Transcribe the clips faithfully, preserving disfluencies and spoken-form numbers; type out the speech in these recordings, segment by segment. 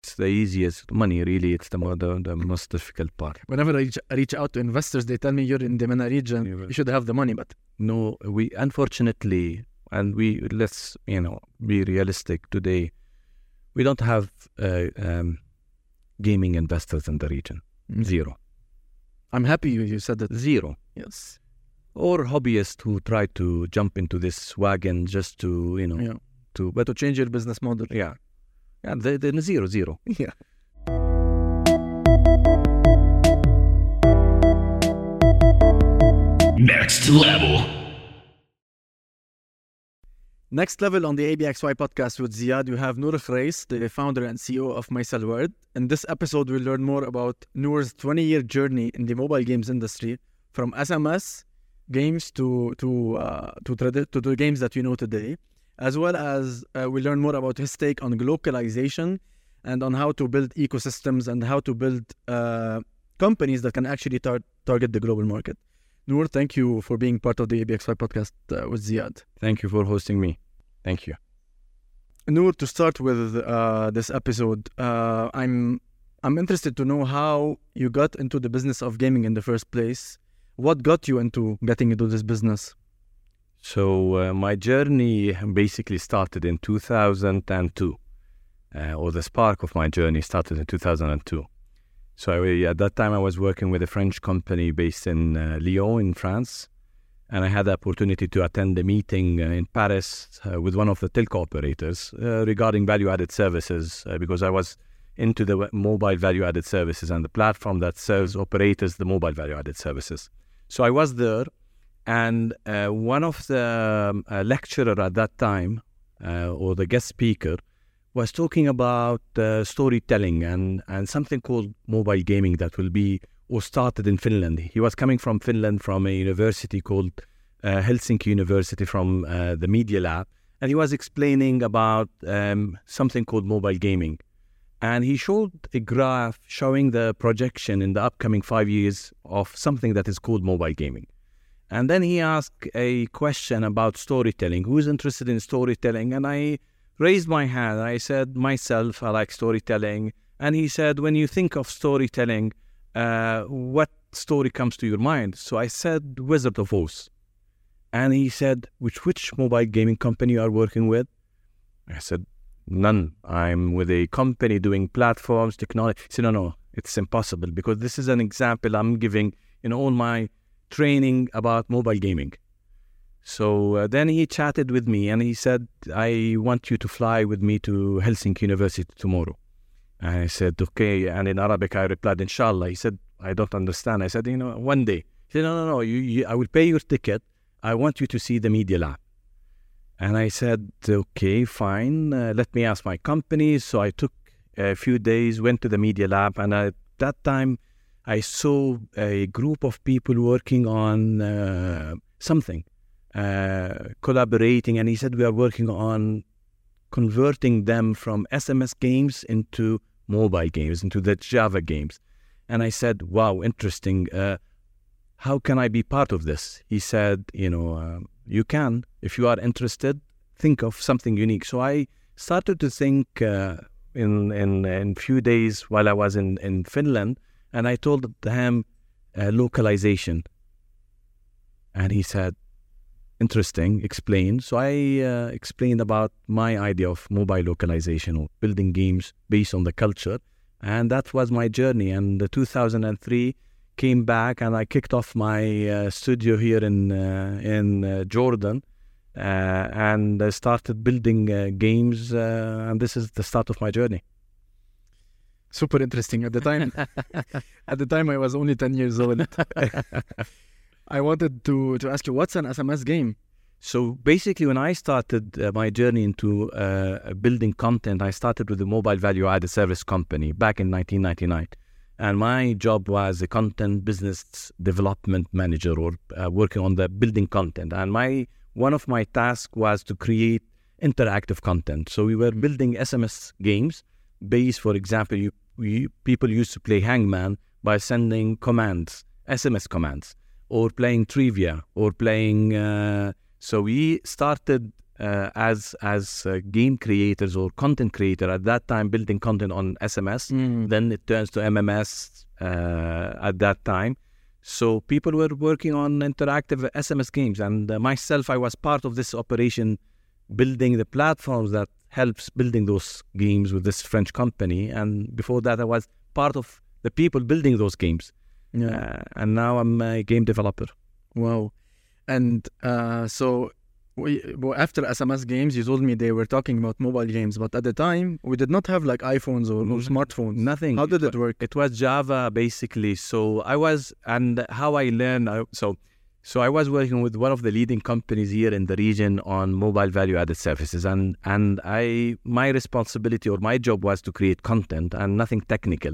It's the easiest money, really. It's the, mo- the, the most difficult part. Whenever I reach, reach out to investors, they tell me you're in the MENA region, Yeah, you should have the money, but No, we unfortunately, and we let's you know be realistic today. We don't have uh, um, gaming investors in the region. Zero, I'm happy you, you said that. zero. Yes. Or hobbyists who try to jump into this wagon just to you know Yeah. to but To change your business model. yeah, yeah. They, they're zero, zero. Yeah. Next level. Next level on the A B X Y podcast with Ziad, you have Noor Khrais, the founder and C E O of Maisal World. In this episode, we'll learn more about Noor's twenty-year journey in the mobile games industry, from S M S games to to uh, to, tradi- to the games that we know today, as well as uh, we learn more about his take on localization and on how to build ecosystems and how to build uh, companies that can actually tar- target the global market. Noor, thank you for being part of the A B X Y podcast uh, with Ziad. Thank you for hosting me. Thank you. Noor, to start with uh, this episode, uh, I'm I'm interested to know how you got into the business of gaming in the first place. What got you into getting into this business? So uh, my journey basically started in two thousand two, uh, or the spark of my journey started in two thousand two. So I, at that time I was working with a French company based in uh, Lyon in France, and I had the opportunity to attend a meeting uh, in Paris uh, with one of the telco operators uh, regarding value-added services, uh, because I was into the mobile value-added services and the platform that serves operators the mobile value-added services. So I was there, and uh, one of the um, uh, lecturer at that time, uh, or the guest speaker, was talking about uh, storytelling and, and something called mobile gaming that will be or started in Finland. He was coming from Finland, from a university called uh, Helsinki University, from uh, the Media Lab, and he was explaining about um, something called mobile gaming. And he showed a graph showing the projection in the upcoming five years of something that is called mobile gaming. And then he asked a question about storytelling. Who's interested in storytelling? And I raised my hand. I said, myself, I like storytelling. And he said, when you think of storytelling, uh, what story comes to your mind? So I said, Wizard of Oz. And he said, which which mobile gaming company you are working with? I said, none. I'm with a company doing platforms, technology. He said, no, no, it's impossible, because this is an example I'm giving in all my training about mobile gaming. So uh, then he chatted with me and he said, I want you to fly with me to Helsinki University tomorrow. And I said, okay. And in Arabic, I replied, inshallah. He said, I don't understand. I said, you know, one day. He said, no, no, no, you, you, I will pay your ticket. I want you to see the Media Lab. And I said, okay, fine. Uh, let me ask my company. So I took a few days, went to the Media Lab. And at that time, I saw a group of people working on uh, something. Uh, collaborating, and he said we are working on converting them from S M S games into mobile games, into the Java games. And I said, wow, interesting. Uh, how can I be part of this? He said, you know, uh, you can. If you are interested, think of something unique. So I started to think uh, in in in few days while I was in, in Finland, and I told him uh, localization. And he said, interesting, explain. So I uh, explained about my idea of mobile localization, or building games based on the culture. And that was my journey. And the two thousand three came back, and I kicked off my uh, studio here in uh, in uh, Jordan, uh, and I started building uh, games. Uh, and this is the start of my journey. Super interesting. At the time, at the time I was only ten years old. I wanted to, to ask you, what's an S M S game? So basically, when I started uh, my journey into uh, building content, I started with a mobile value-added service company back in nineteen ninety-nine. And my job was a content business development manager, or uh, working on the building content. And my one of my tasks was to create interactive content. So we were building S M S games based, for example, you, we, people used to play Hangman by sending commands, S M S commands, or playing trivia, or playing... Uh, so we started uh, as as uh, game creators or content creator at that time, building content on S M S. Mm. Then it turns to M M S uh, at that time. So people were working on interactive S M S games, and uh, myself, I was part of this operation, building the platforms that helps building those games with this French company. And before that, I was part of the people building those games. Yeah. Uh, and now I'm a game developer. Wow. And uh, so we, well, after S M S games, you told me they were talking about mobile games, but at the time we did not have like iPhones or, or smartphones. Nothing. How did it work? It was Java basically. So I was, and how I learned, I, so so I was working with one of the leading companies here in the region on mobile value-added services, and and I my responsibility or my job was to create content and nothing technical.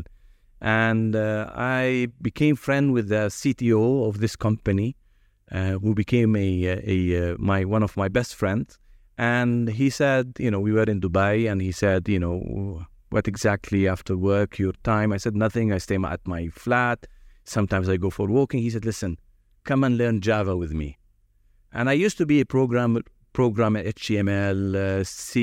And uh, I became friend with the C T O of this company, uh, who became a, a, a my one of my best friends. And he said, you know, we were in Dubai, and he said, you know, what exactly after work, your time? I said, nothing. I stay at my flat. Sometimes I go for walking. He said, listen, come and learn Java with me. And I used to be a programmer, programmer H T M L, uh,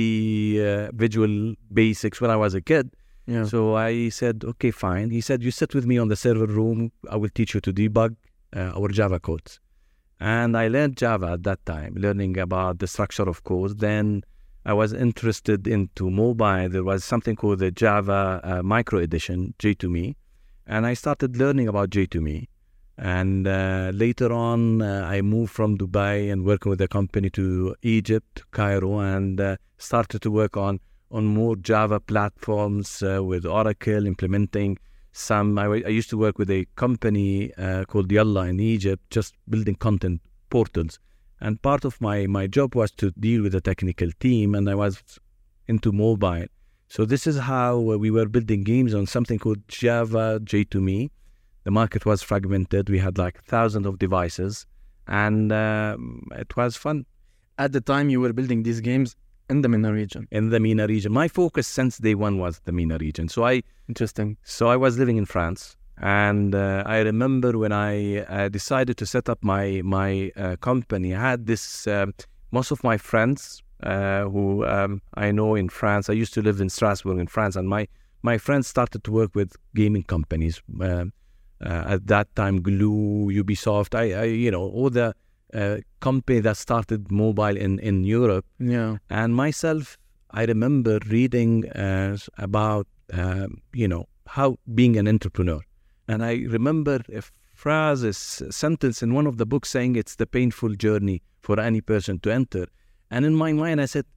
C, uh, Visual Basics when I was a kid. Yeah. So I said, okay, fine. He said, you sit with me on the server room. I will teach you to debug uh, our Java codes. And I learned Java at that time, learning about the structure of code. Then I was interested into mobile. There was something called the Java uh, Micro Edition, J two Me. And I started learning about J two Me. And uh, later on, uh, I moved from Dubai and working with a company to Egypt, Cairo, and uh, started to work on, on more Java platforms uh, with Oracle, implementing some. I, I used to work with a company uh, called Yalla in Egypt, just building content portals. And part of my, my job was to deal with the technical team, and I was into mobile. So this is how we were building games on something called Java J two Me. The market was fragmented. We had like thousands of devices, and uh, it was fun. At the time, you were building these games in the MENA region. In the MENA region. My focus since day one was the MENA region. So I Interesting. So I was living in France, and uh, I remember when I uh, decided to set up my my uh, company, I had this, uh, most of my friends uh, who um, I know in France. I used to live in Strasbourg in France, and my, my friends started to work with gaming companies. Uh, Uh, at that time, Glue, Ubisoft, I, I you know, all the uh, company that started mobile in, in Europe. Yeah. And myself, I remember reading uh, about, uh, you know, how being an entrepreneur. And I remember a phrase, a sentence in one of the books saying it's the painful journey for any person to enter. And in my mind, I said,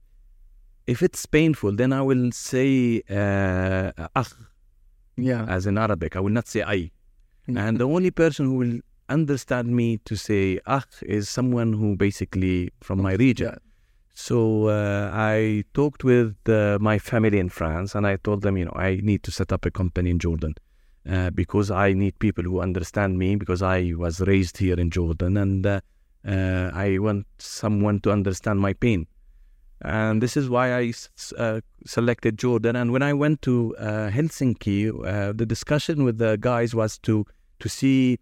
if it's painful, then I will say uh, akh, Yeah. as in Arabic. I will not say ay. And the only person who will understand me to say akh is someone who basically from my region. Yeah. So uh, I talked with uh, my family in France, and I told them, you know, I need to set up a company in Jordan uh, because I need people who understand me, because I was raised here in Jordan, and uh, uh, I want someone to understand my pain. And this is why I uh, selected Jordan. And when I went to uh, Helsinki, uh, the discussion with the guys was to to see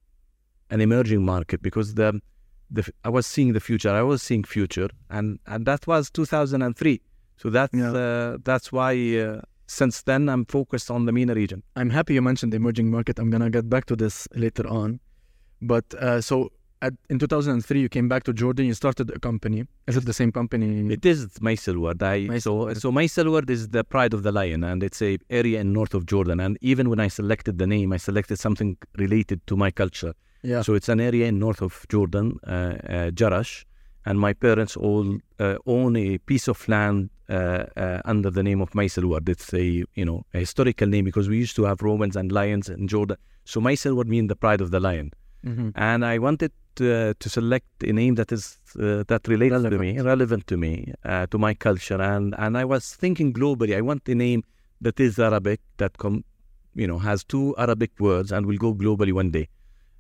an emerging market, because the the I was seeing the future. I was seeing future, and, and that was two thousand three. So that's Yeah. uh, that's why uh, since then I'm focused on the MENA region. I'm happy you mentioned the emerging market. I'm gonna get back to this later on. But uh, so at, in two thousand three, you came back to Jordan. You started a company. Is it the same company? It is Maiselward. I Maisel so Ward. so Maiselward is the pride of the lion, and it's a area in north of Jordan. And even when I selected the name, I selected something related to my culture. Yeah. So it's an area in north of Jordan, uh, uh, Jarash, and my parents all uh, own a piece of land uh, uh, under the name of Maiselward. It's a you know a historical name, because we used to have Romans and lions in Jordan. So Maiselward means the pride of the lion. Mm-hmm. And I wanted uh, to select a name that is uh, that relates Relevant. to me, relevant to me, uh, to my culture, and and I was thinking globally. I want a name that is Arabic, that com, you know, has two Arabic words, and will go globally one day.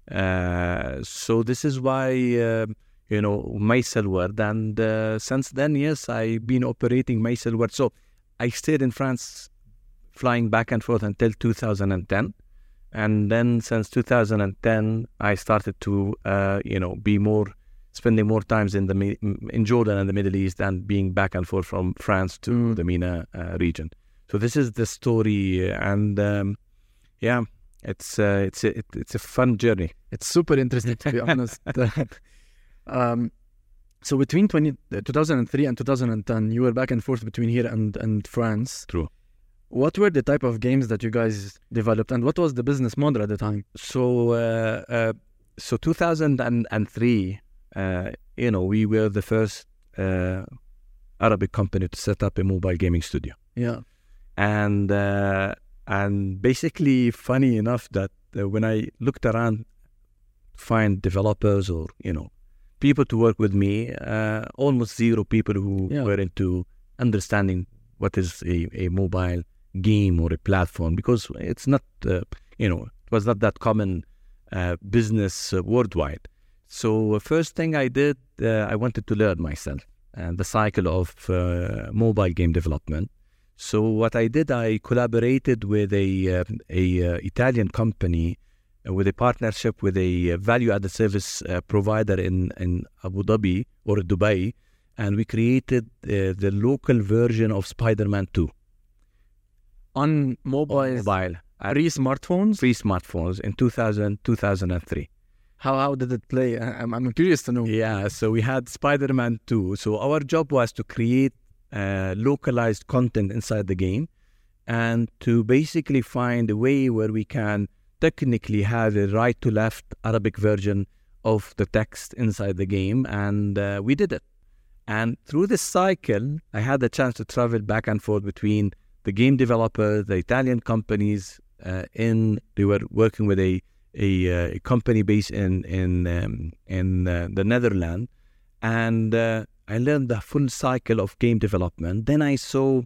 Uh, so this is why uh, you know Maiselward, and uh, since then, yes, I've been operating Maiselward. So I stayed in France, flying back and forth until two thousand ten. And then since two thousand ten, I started to, uh, you know, be more spending more times in the Mi- in Jordan and the Middle East and being back and forth from France to Mm. the MENA uh, region. So this is the story, and um, yeah, it's uh, it's a, it, it's a fun journey. It's super interesting, to be honest. um, so between twenty, uh, two thousand three and two thousand ten, you were back and forth between here and, and France. True. What were the type of games that you guys developed, and what was the business model at the time? So uh, uh, so two thousand three, uh, you know, we were the first uh, Arabic company to set up a mobile gaming studio. Yeah. And uh, and basically, funny enough, that uh, when I looked around to find developers or, you know, people to work with me, uh, almost zero people who Yeah. were into understanding what is a, a mobile game or a platform, because it's not, uh, you know, it was not that common uh, business uh, worldwide. So uh, first thing I did, uh, I wanted to learn myself and the cycle of uh, mobile game development. So what I did, I collaborated with a uh, a uh, Italian company uh, with a partnership with a uh, value-added service uh, provider in, in Abu Dhabi or Dubai, and we created uh, the local version of Spider-Man two. On mobile, Mobile. At free smartphones? free smartphones in two thousand, two thousand three. How how did it play? I- I'm, I'm curious to know. Yeah, so we had Spider-Man two. So our job was to create uh, localized content inside the game and to basically find a way where we can technically have a right to left Arabic version of the text inside the game. And uh, we did it. And through this cycle, I had the chance to travel back and forth between the game developers, the Italian companies. Uh, in they were working with a a, uh, a company based in in um, in uh, the Netherlands, and uh, I learned the full cycle of game development. Then I saw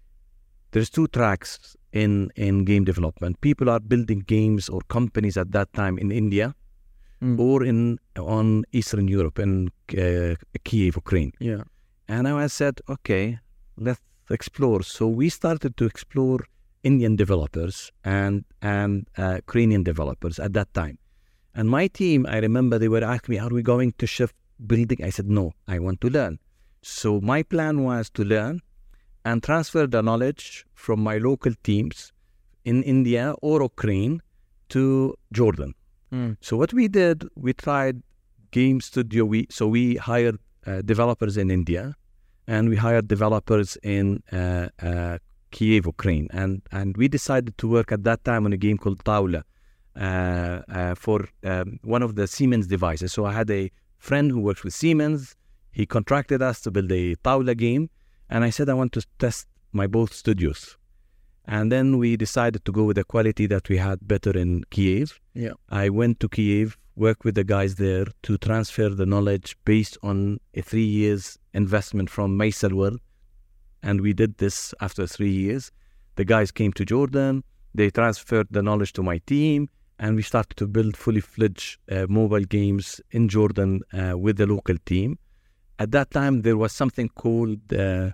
there's two tracks in in game development. People are building games or companies at that time in India Mm. or in on Eastern Europe in uh, Kiev, Ukraine. Yeah. And I said, okay, let's explore. So we started to explore Indian developers and and uh, Ukrainian developers at that time. And my team, I remember they were asking me, are we going to shift building? I said, no, I want to learn. So my plan was to learn and transfer the knowledge from my local teams in India or Ukraine to Jordan. Mm. So what we did, we tried game studio. We so we hired uh, developers in India, and we hired developers in uh, uh, Kiev, Ukraine, and and we decided to work at that time on a game called Tawla uh, uh, for um, one of the Siemens devices. So I had a friend who works with Siemens. He contracted us to build a Tawla game, and I said I want to test my both studios. And then we decided to go with the quality that we had better in Kiev. Yeah. I went to Kiev, worked with the guys there to transfer the knowledge based on a three years investment from Meiselworld. And we did this after three years. The guys came to Jordan, they transferred the knowledge to my team, and we started to build fully fledged uh, mobile games in Jordan uh, with the local team. At that time, there was something called uh,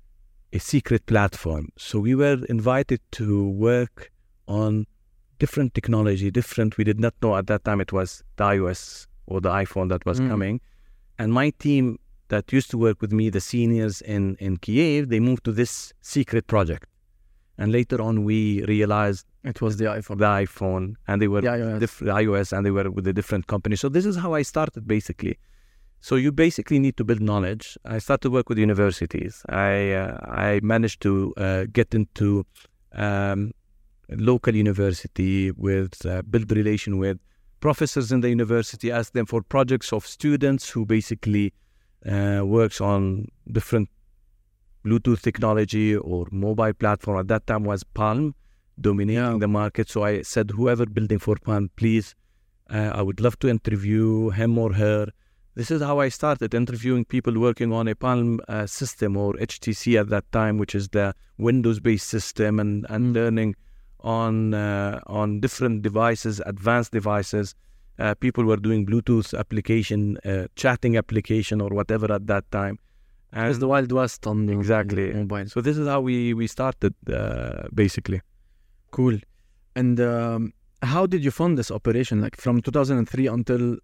a secret platform. So we were invited to work on different technology, different, we did not know at that time it was the iOS or the iPhone that was Mm. coming. And my team that used to work with me, the seniors in, in Kiev, they moved to this secret project. And later on, we realized It was the iPhone. the iPhone, and they were The iOS. diff- iOS, and they were with a different company. So this is how I started, basically. So you basically need to build knowledge. I started to work with universities. I uh, I managed to uh, get into um, local university with uh, build relation with professors in the university, ask them for projects of students who basically uh, works on different Bluetooth technology or mobile platform. At that time was Palm dominating Yeah. the market. So I said, whoever building for Palm, please, uh, I would love to interview him or her. This is how I started interviewing people working on a Palm uh, system or H T C at that time, which is the Windows-based system, and, and Mm. learning on uh, on different devices, advanced devices. Uh, people were doing Bluetooth application, uh, chatting application, or whatever at that time. It was And the Wild West on the Exactly. mobile. so this is how we we started, uh, basically. Cool. And um, how did you fund this operation? Like from two thousand three until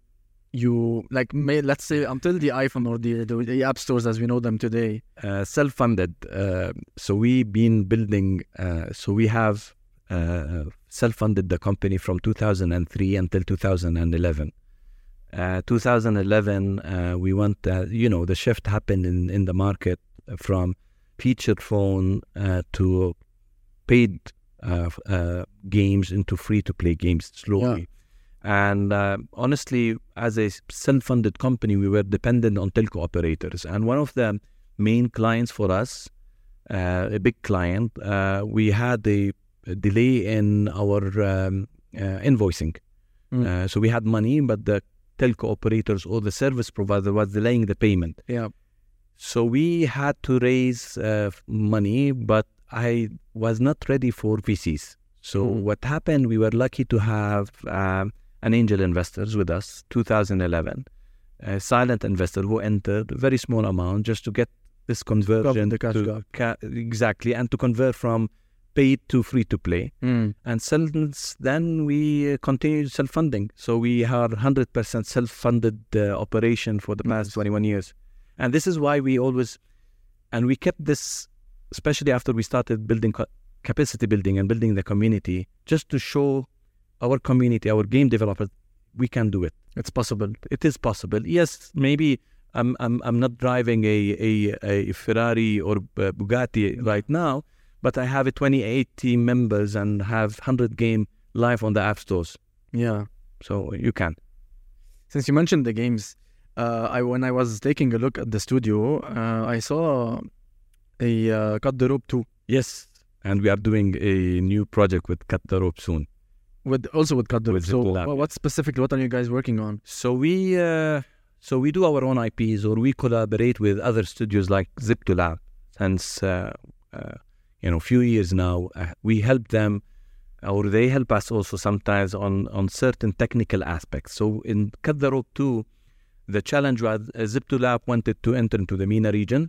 you like may, let's say until the iPhone or the, the the app stores as we know them today? Uh, self-funded. Uh, so we've been building. Uh, so we have uh, self-funded the company from two thousand three until two thousand eleven. Uh, two thousand eleven, uh, we went. Uh, you know, the shift happened in in the market from feature phone uh, to paid uh, uh, games into free-to-play games slowly. Yeah. And uh, honestly, as a self-funded company, we were dependent on telco operators. And one of the main clients for us, uh, a big client, uh, we had a, a delay in our um, uh, invoicing. Mm. Uh, so we had money, but the telco operators or the service provider was delaying the payment. Yeah. So we had to raise uh, money, but I was not ready for V Cs. So Mm. what happened, we were lucky to have um, an angel investors with us, two thousand eleven, a silent investor who entered a very small amount just to get this conversion. The cash to gap. ca- exactly, and to convert from paid to free to play. Mm. And since then, we uh, continued self-funding. So we are one hundred percent self-funded uh, operation for the past Nice. twenty-one years. And this is why we always, and we kept this, especially after we started building co- capacity building and building the community, just to show our community, our game developers, we can do it. It's possible. It is possible. Yes, maybe I'm I'm I'm not driving a a, a Ferrari or uh, Bugatti right now, but I have a twenty-eight team members and have one hundred game live on the app stores. Yeah. So you can. Since you mentioned the games, uh, I when I was taking a look at the studio, uh, I saw a uh, Cut the Rope two Yes, and we are doing a new project with Cut the Rope soon. with also with Cut the Rope. With So, Zip Lab, wha- what specifically? What are you guys working on? So we uh, so we do our own I Ps, or we collaborate with other studios like Zip Lab. Since uh, uh, you know, few years now, uh, we help them, or they help us also sometimes on on certain technical aspects. So in Cut the Rope two, the challenge was uh, Zip Lab wanted to enter into the MENA region,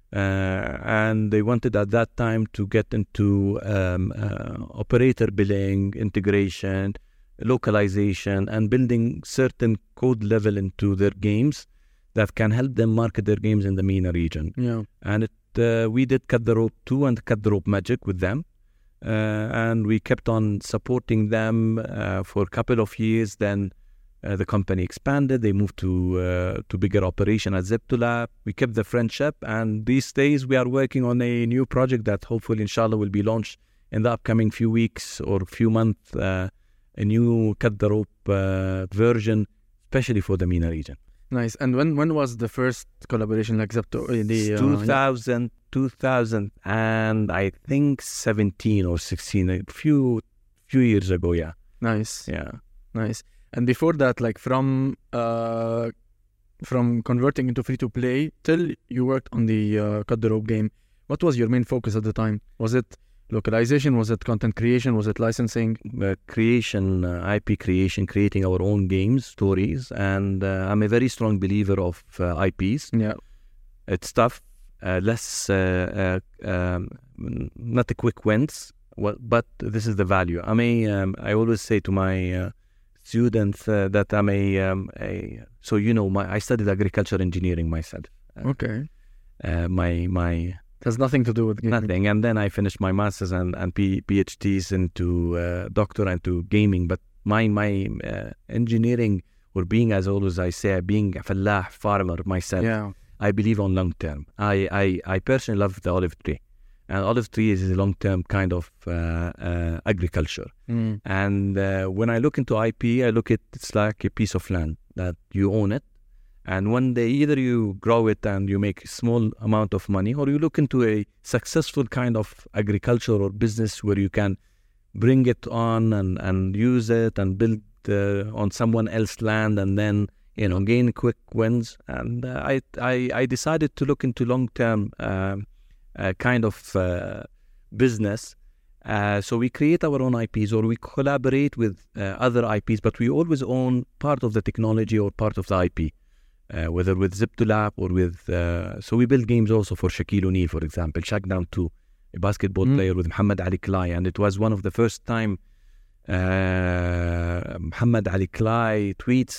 uh, and they wanted at that time to get into um, uh, operator billing, integration, localization, and building certain code level into their games that can help them market their games in the MENA region. Yeah. And it, uh, we did Cut the Rope two and Cut the Rope Magic with them. Uh, and we kept on supporting them uh, for a couple of years. Then uh, the company expanded. They moved to uh, to bigger operation at Ziptolab. We kept the friendship. And these days we are working on a new project that hopefully, inshallah, will be launched in the upcoming few weeks or few months. Uh, a new Cut the Rope uh, version, especially for the MENA region. Nice. And when when was the first collaboration like Zepto? uh, The uh, two thousand, two thousand, and I think seventeen or sixteen, a few few years ago. Yeah, Nice. yeah. Nice. And before that, like from uh, from converting into free to play till you worked on the uh, Cut the Rope game, what was your main focus at the time? Was it localization? Was it content creation? Was it licensing? Uh, creation, uh, I P creation, creating our own games, stories, and uh, I'm a very strong believer of uh, I Ps. Yeah. It's tough, uh, less, uh, uh, um, not a quick wins, well, but this is the value. I'm a, um, I always say to my uh, students uh, that I'm a, um, a, so you know, my I studied agriculture engineering myself. Uh, Okay. uh, my my It has nothing to do with gaming. nothing, and then I finished my masters and and P- PhDs into uh, doctor and to gaming. But my my uh, engineering, or being, as always I say, being a fallah farmer myself. Yeah. I believe on long term. I, I, I personally love the olive tree. And olive tree is a long term kind of uh, uh, agriculture. Mm. And uh, when I look into I P, I look at it's like a piece of land that you own it. And one day either you grow it and you make a small amount of money, or you look into a successful kind of agriculture or business where you can bring it on and, and use it and build uh, on someone else's land and then, you know, gain quick wins. And uh, I, I I decided to look into long-term um, uh, kind of uh, business. Uh, so we create our own I Ps, or we collaborate with uh, other I Ps, but we always own part of the technology or part of the I P, uh, whether with Ziptolab or with... Uh, so we build games also for Shaquille O'Neal, for example, Shackdown two, a basketball Mm. player with Muhammad Ali Klai, and it was one of the first time uh, Muhammad Ali Klai tweets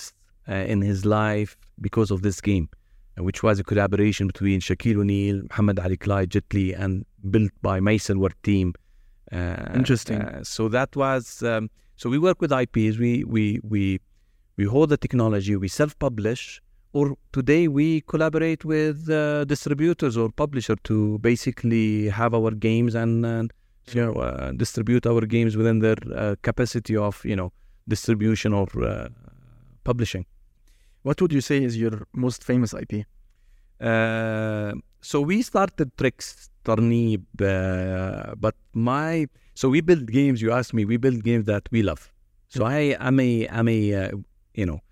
uh, in his life because of this game, which was a collaboration between Shaquille O'Neal, Muhammad Ali Clyde, Jet Li, and built by my Silver team. Uh, Interesting. Uh, so that was um, so we work with I Ps. We we we we hold the technology. We self-publish, or today we collaborate with uh, distributors or publisher to basically have our games and uh, you know uh, distribute our games within their uh, capacity of you know distribution or uh, publishing. What would you say is your most famous I P? Uh, so we started Tricks, Tarneeb, uh, but my so we build games. You asked me, we build games that we love. So I am a I'm a uh, you know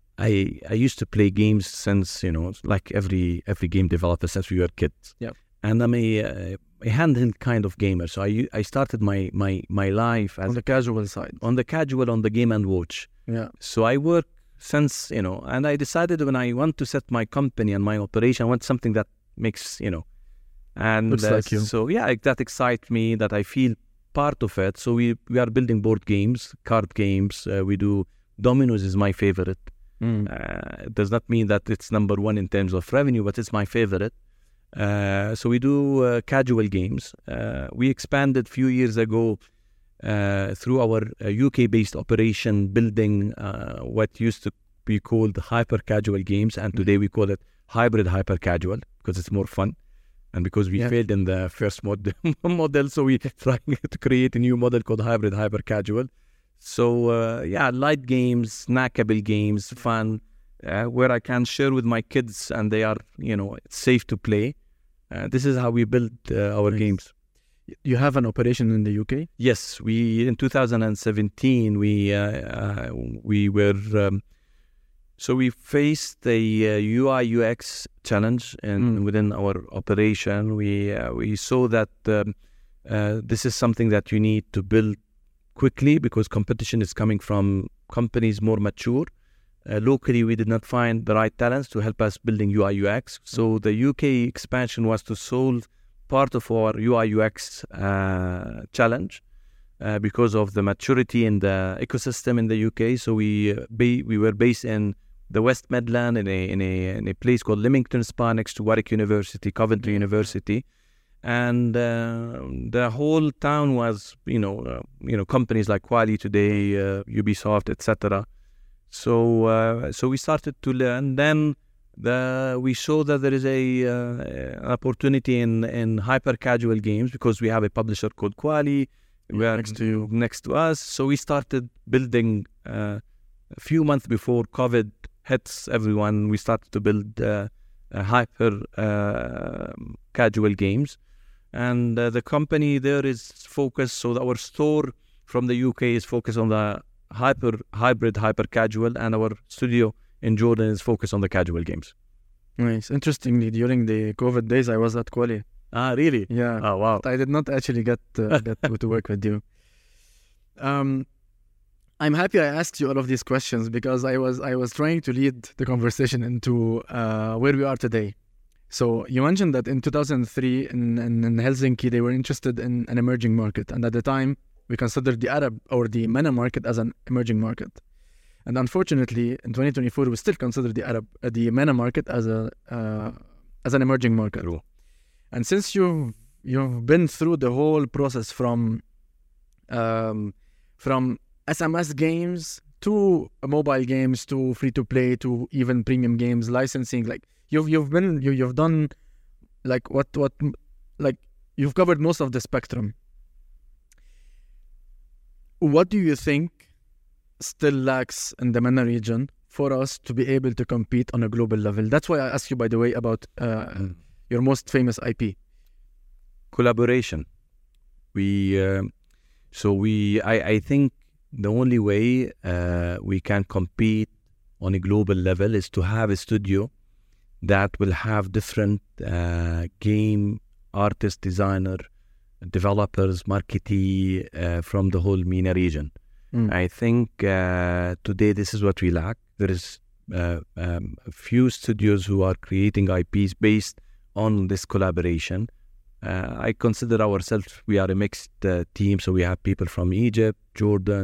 I I used to play games since you know like every every game developer since we were kids. Yeah. And I'm a, uh, a handheld kind of gamer. So I I started my my my life as On the casual side. on the casual on the Game and Watch. Yeah. So I work since, you know, and I decided when I want to set my company and my operation, I want something that makes, you know, and Looks uh, like you. so yeah, like, that excites me, that I feel part of it. So we, we are building board games, card games. Uh, we do, Dominoes is my favorite. Mm. Uh, it does not mean that it's number one in terms of revenue, but it's my favorite. Uh, so we do uh, casual games. Uh, we expanded a few years ago uh, through our uh, U K-based operation, building uh, what used to be called hyper-casual games, and today we call it hybrid hyper-casual because it's more fun. And because we Yeah. failed in the first mod- model, so we're trying to create a new model called hybrid hyper-casual. So uh, yeah, light games, snackable games, fun, uh, where I can share with my kids and they are, you know, it's safe to play. Uh, this is how we build uh, our Nice. games. You have an operation in the U K? Yes, we in two thousand seventeen we uh, uh, we were um, so we faced a uh, U I U X challenge and Mm. within our operation. We uh, we saw that um, uh, this is something that you need to build quickly because competition is coming from companies more mature. Uh, locally, we did not find the right talents to help us building U I U X. So the U K expansion was to solve part of our U I U X uh, challenge uh, because of the maturity in the ecosystem in the U K. So we uh, ba- we were based in the West Midland in a in a in a place called Leamington Spa next to Warwick University, Coventry University, and uh, the whole town was you know uh, you know companies like Quali today, uh, Ubisoft, et cetera. So uh, so we started to learn. Then the we saw that there is a uh, an opportunity in in hyper casual games because we have a publisher called Quali. We are next to you. next to us. So we started building uh, a few months before COVID hits everyone. We started to build uh, uh, hyper uh, casual games, and uh, the company there is focused. So our store from the U K is focused on the hyper hybrid hyper casual, and our studio in Jordan is focused on the casual games. Nice. Interestingly, during the COVID days, I was at Quali. Ah, really? Yeah. Oh, wow. I did not actually get, uh, get to, to work with you. Um, I'm happy I asked you all of these questions because I was I was trying to lead the conversation into uh, where we are today. So you mentioned that in two thousand three in, in, in Helsinki they were interested in an emerging market, and at the time we considered the Arab or the MENA market as an emerging market. And unfortunately, in twenty twenty-four we still consider the Arab uh, the MENA market as a uh, as an emerging market. True. And since you've you've been through the whole process from um, from S M S games to mobile games to free to play to even premium games licensing, like you've you've been you, you've done like what what like you've covered most of the spectrum. What do you think still lacks in the MENA region for us to be able to compete on a global level? That's why I asked you, by the way, about uh, Mm. your most famous I P. Collaboration. We uh, so we I, I think the only way uh, we can compete on a global level is to have a studio that will have different uh, game artist, designer, developers, marketee uh, from the whole MENA region. Mm. I think uh, today this is what we lack. There is uh, um, a few studios who are creating I Ps based on this collaboration. Uh, I consider ourselves, we are a mixed uh, team, so we have people from Egypt, Jordan,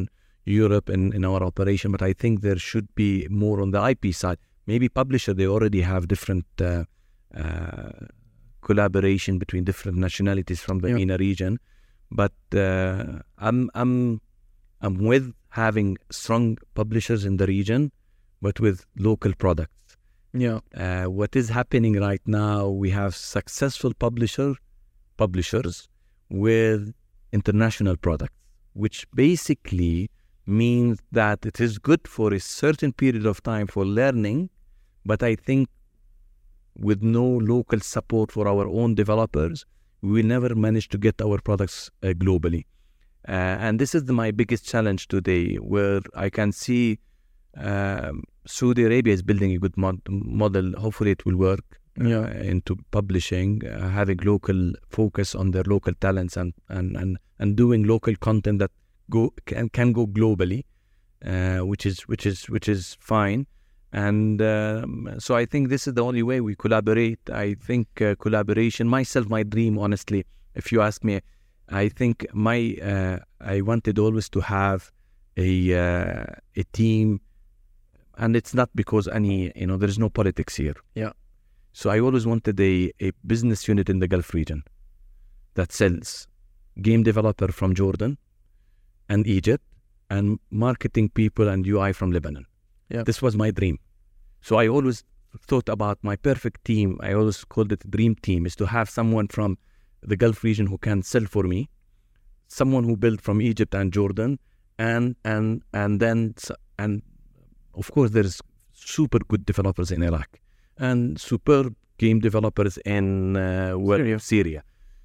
Europe in, in our operation, but I think there should be more on the I P side. Maybe publisher, they already have different uh, uh, collaboration between different nationalities from the Yeah. MENA region. But uh, I'm I'm I'm with having strong publishers in the region, but with local products. Yeah. Uh, what is happening right now? We have successful publisher publishers with international products, which basically means that it is good for a certain period of time for learning, but I think with no local support for our own developers, we will never manage to get our products uh, globally. Uh, and this is the, my biggest challenge today, where I can see um, Saudi Arabia is building a good mod- model. Hopefully it will work uh, Yeah. into publishing, uh, having local focus on their local talents and, and, and, and doing local content that go can, can go globally, uh, which is which is which is fine. And um, so I think this is the only way we collaborate. I think uh, collaboration, myself, my dream, honestly, if you ask me, I think my uh, I wanted always to have a uh, a team, and it's not because any, you know, there is no politics here. Yeah. So I always wanted a, a business unit in the Gulf region that sells game developer from Jordan and Egypt and marketing people and U I from Lebanon. Yeah. This was my dream. So I always thought about my perfect team. I always called it dream team, is to have someone from the Gulf region who can sell for me, someone who built from Egypt and Jordan, and and and then and of course there's super good developers in Iraq and superb game developers in uh, well, Syria. Syria.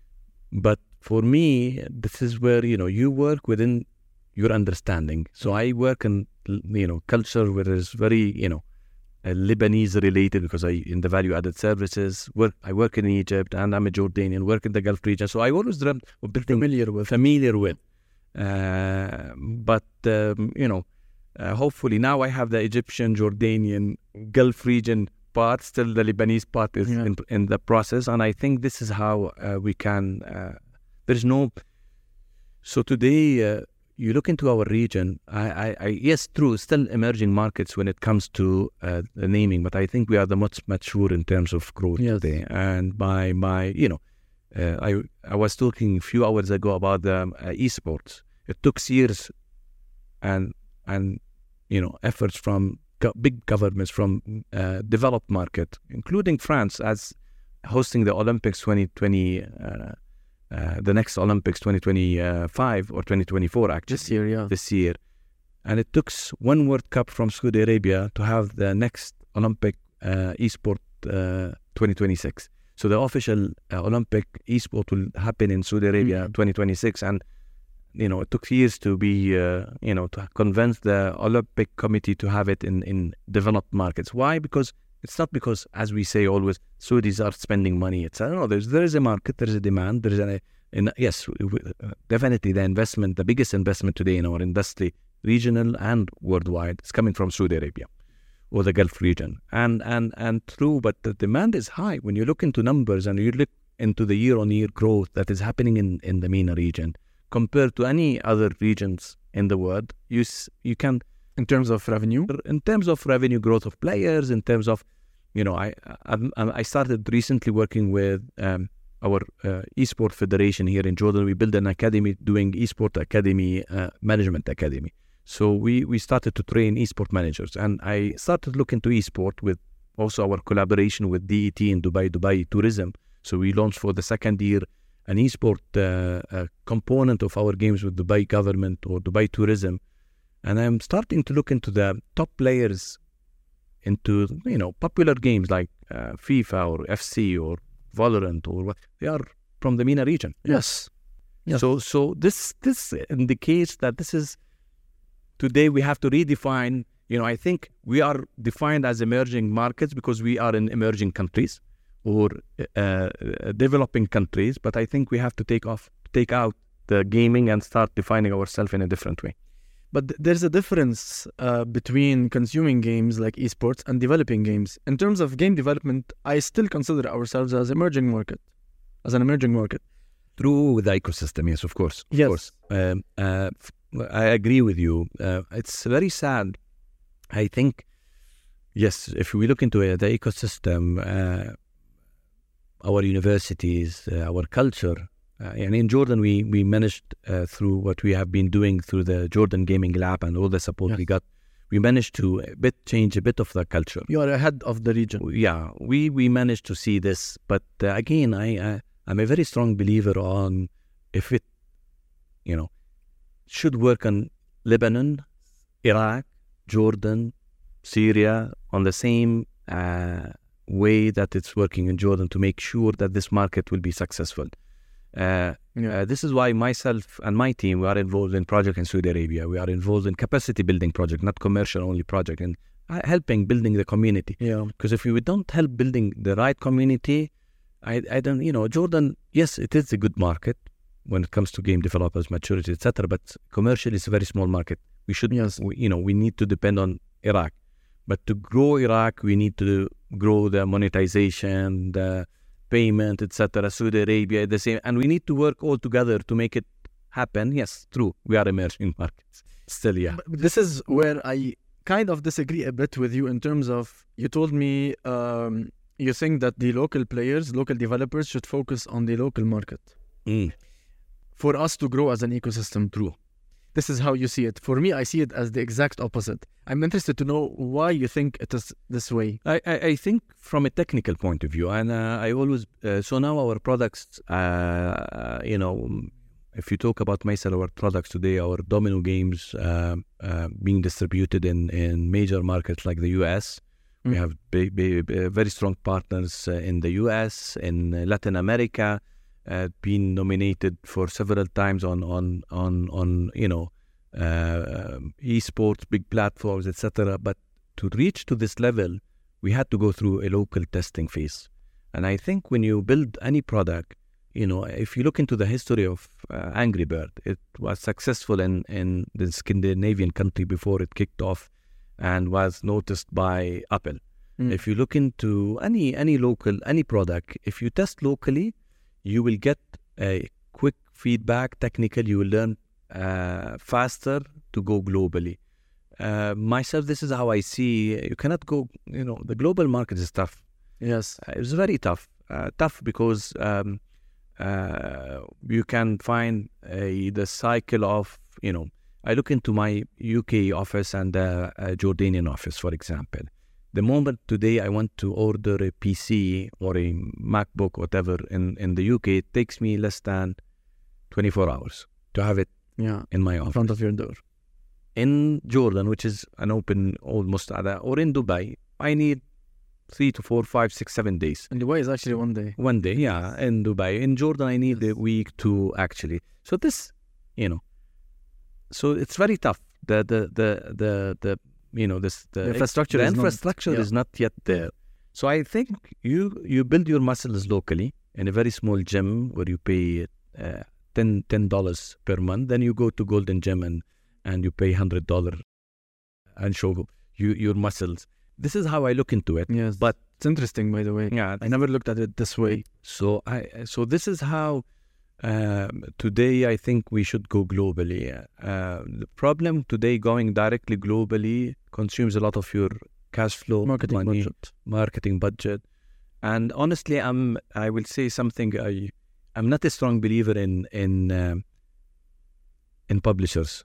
But for me, this is where, you know, you work within your understanding. So I work in, you know, culture where it's very, you know, uh, Lebanese related, because I in the value added services work. I work in Egypt and I'm a Jordanian, work in the Gulf region. So I always dreamt of building Familiar with. familiar with. Uh, but um, you know, uh, hopefully now I have the Egyptian, Jordanian, Gulf region part. Still, the Lebanese part is Yeah. in, in the process, and I think this is how uh, we can. Uh, there is no. So today, uh, you look into our region. I, I, I yes, true, still emerging markets when it comes to uh, the naming, but I think we are the most mature in terms of growth Yes. today. And by my, you know, uh, I I was talking a few hours ago about the um, uh, esports. It took years and and you know efforts from go- big governments from uh, developed market, including France, as hosting the Olympics twenty twenty, uh, uh, the next Olympics twenty twenty-five or twenty twenty-four actually This year, yeah. this year. And it took s- one World Cup from Saudi Arabia to have the next Olympic uh, esport uh, twenty twenty-six. So the official uh, Olympic esport will happen in Saudi Arabia Mhm. twenty twenty-six, and you know it took years to be uh, you know to convince the Olympic Committee to have it in in developed markets. Why? Because it's not because, as we say always, Saudis are spending money. It's I don't know. There's there is a market, there is a demand, there is a in, yes, we- we- uh, definitely the investment, the biggest investment today in our industry, regional and worldwide, is coming from Saudi Arabia or the Gulf region. And and and true, but the demand is high. When you look into numbers and you look into the year-on-year growth that is happening in, in the MENA region compared to any other regions in the world, you s- you can, In terms of revenue. in terms of revenue growth of players, in terms of, you know, I I, I started recently working with um, our uh, esport federation here in Jordan. We built an academy doing esport academy, uh, management academy. So we, we started to train esport managers, and I started looking to esport with also our collaboration with D E T in Dubai, Dubai Tourism. So we launched for the second year an esport uh, uh, component of our games with Dubai government or Dubai Tourism. And I'm starting to look into the top players into, you know, popular games like uh, FIFA or F C or Valorant or what. They are from the MENA region. Yes. Yes. So so this this indicates that this is, today we have to redefine, you know, I think we are defined as emerging markets because we are in emerging countries or uh, uh, developing countries, but I think we have to take off, take out the gaming and start defining ourselves in a different way. But th- there's a difference uh, between consuming games like esports and developing games. In terms of game development, I still consider ourselves as emerging market, as an emerging market. Through the ecosystem, yes, of course. Of Yes. course. Um, uh, f- I agree with you. Uh, it's very sad. I think, yes, if we look into it, the ecosystem, uh, our universities, uh, our culture, uh, and in Jordan, we, we managed uh, through what we have been doing through the Jordan Gaming Lab and all the support Yes. we got, we managed to a bit change a bit of the culture. You are ahead of the region. Yeah, we, we managed to see this. But uh, again, I, I, I'm a very strong believer on if it, you know, should work on Lebanon, Iraq, Jordan, Syria on the same uh, way that it's working in Jordan to make sure that this market will be successful. Uh, Yeah. uh, this is why myself and my team, we are involved in project in Saudi Arabia. We are involved in capacity building project, not commercial only project, and uh, helping building the community. Yeah. Because if we don't help building the right community, I, I don't, you know, Jordan, yes, it is a good market when it comes to game developers, maturity, et cetera. But commercially, it's a very small market. We should, Yes. we, you know, we need to depend on Iraq. But to grow Iraq, we need to grow the monetization, the payment, et cetera. Saudi Arabia, the same, and we need to work all together to make it happen. Yes, true. We are emerging markets still. Yeah. But this is where I kind of disagree a bit with you in terms of, you told me um, you think that the local players, local developers should focus on the local market Mm. for us to grow as an ecosystem. True. This is how you see it. For me, I see it as the exact opposite. I'm interested to know why you think it is this way. I, I, I think from a technical point of view, and uh, I always, uh, so now our products, uh, you know, if you talk about myself, our products today, our Domino games uh, uh, being distributed in, in major markets like the U S. Mm. We have b- b- b- very strong partners uh, in the U S, in uh, Latin America, uh, been nominated for several times on, on, on, on you know, uh, um, esports, big platforms, et cetera. But to reach to this level, we had to go through a local testing phase. And I think when you build any product, you know, if you look into the history of uh, Angry Bird, it was successful in, in the Scandinavian country before it kicked off and was noticed by Apple. Mm. If you look into any any local, any product, if you test locally, you will get a quick feedback, technical, you will learn uh, faster to go globally. Uh, myself, this is how I see, you cannot go, you know, the global market is tough. Yes. Uh, it's very tough. Uh, tough because um, uh, you can find a, the cycle of, you know, I look into my U K office and uh, a Jordanian office, for example. The moment today I want to order a P C or a MacBook, whatever, in, in the U K, it takes me less than twenty-four hours to have it Yeah. in my In office. front of your door. In Jordan, which is an open almost, other, or in Dubai, I need three to four, five, six, seven days. And Dubai is actually one day. One day, yeah, in Dubai. In Jordan, I need a week to actually. So this, you know, so it's very tough. The the the the, the you know this the, The infrastructure the is not- infrastructure yeah. is not yet there. So I think you you build your muscles locally in a very small gym where you pay uh, ten dollars per month. Then you go to Golden Gym and and you pay hundred dollar and show you your muscles. This is how I look into it. Yes. But it's interesting, by the way. yeah, I never looked at it this way. so I so this is how um, today I think we should go globally. Uh, the problem today going directly globally consumes a lot of your cash flow, Marketing money, budget. marketing budget, and honestly, I'm I will say something. I I'm not a strong believer in in um, in publishers.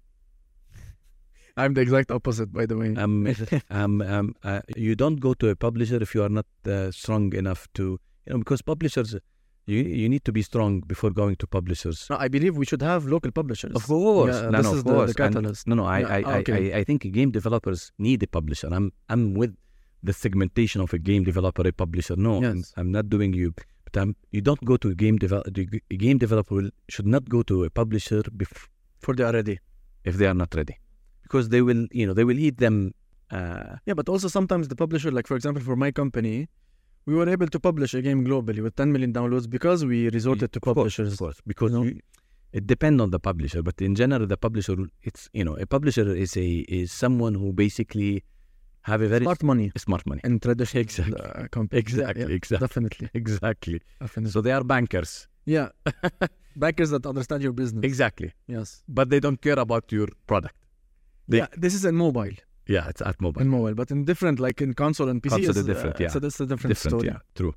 I'm the exact opposite, by the way. Um, um, um, uh, you don't go to a publisher if you are not uh, strong enough to, you know, because publishers, you you need to be strong before going to publishers. No, I believe we should have local publishers. Of course, Yeah, no, this no, is of the- the course. And- catalyst. no, no, I, Yeah, I, ah, okay. I, I think game developers need a publisher. I'm, I'm with the segmentation of a game developer, a publisher. No, I'm, Yes. I'm not doing you. But I'm, you don't go to a game developer. A game developer will, should not go to a publisher bef- For they are ready. if they are not ready, because they will, you know, they will eat them. Uh, Yeah, but also sometimes the publisher, like for example, for my company, we were able to publish a game globally with ten million downloads because we resorted to Of course, publishers. of course, because you know? you- it depends on the publisher. But in general, the publisher, it's you know, a publisher is a is someone who basically have a very Smart money smart money. and traditional Exactly. uh, companies. Yeah, Exactly, yeah, exactly. Definitely. Exactly. Definitely. So they are bankers Yeah. Backers that understand your business. Exactly. Yes. But they don't care about your product. They, yeah, this is in mobile. Yeah, it's at mobile. In mobile, but in different, like in console and P C. Console is different, uh, yeah. So that's a different, different story. Yeah, true.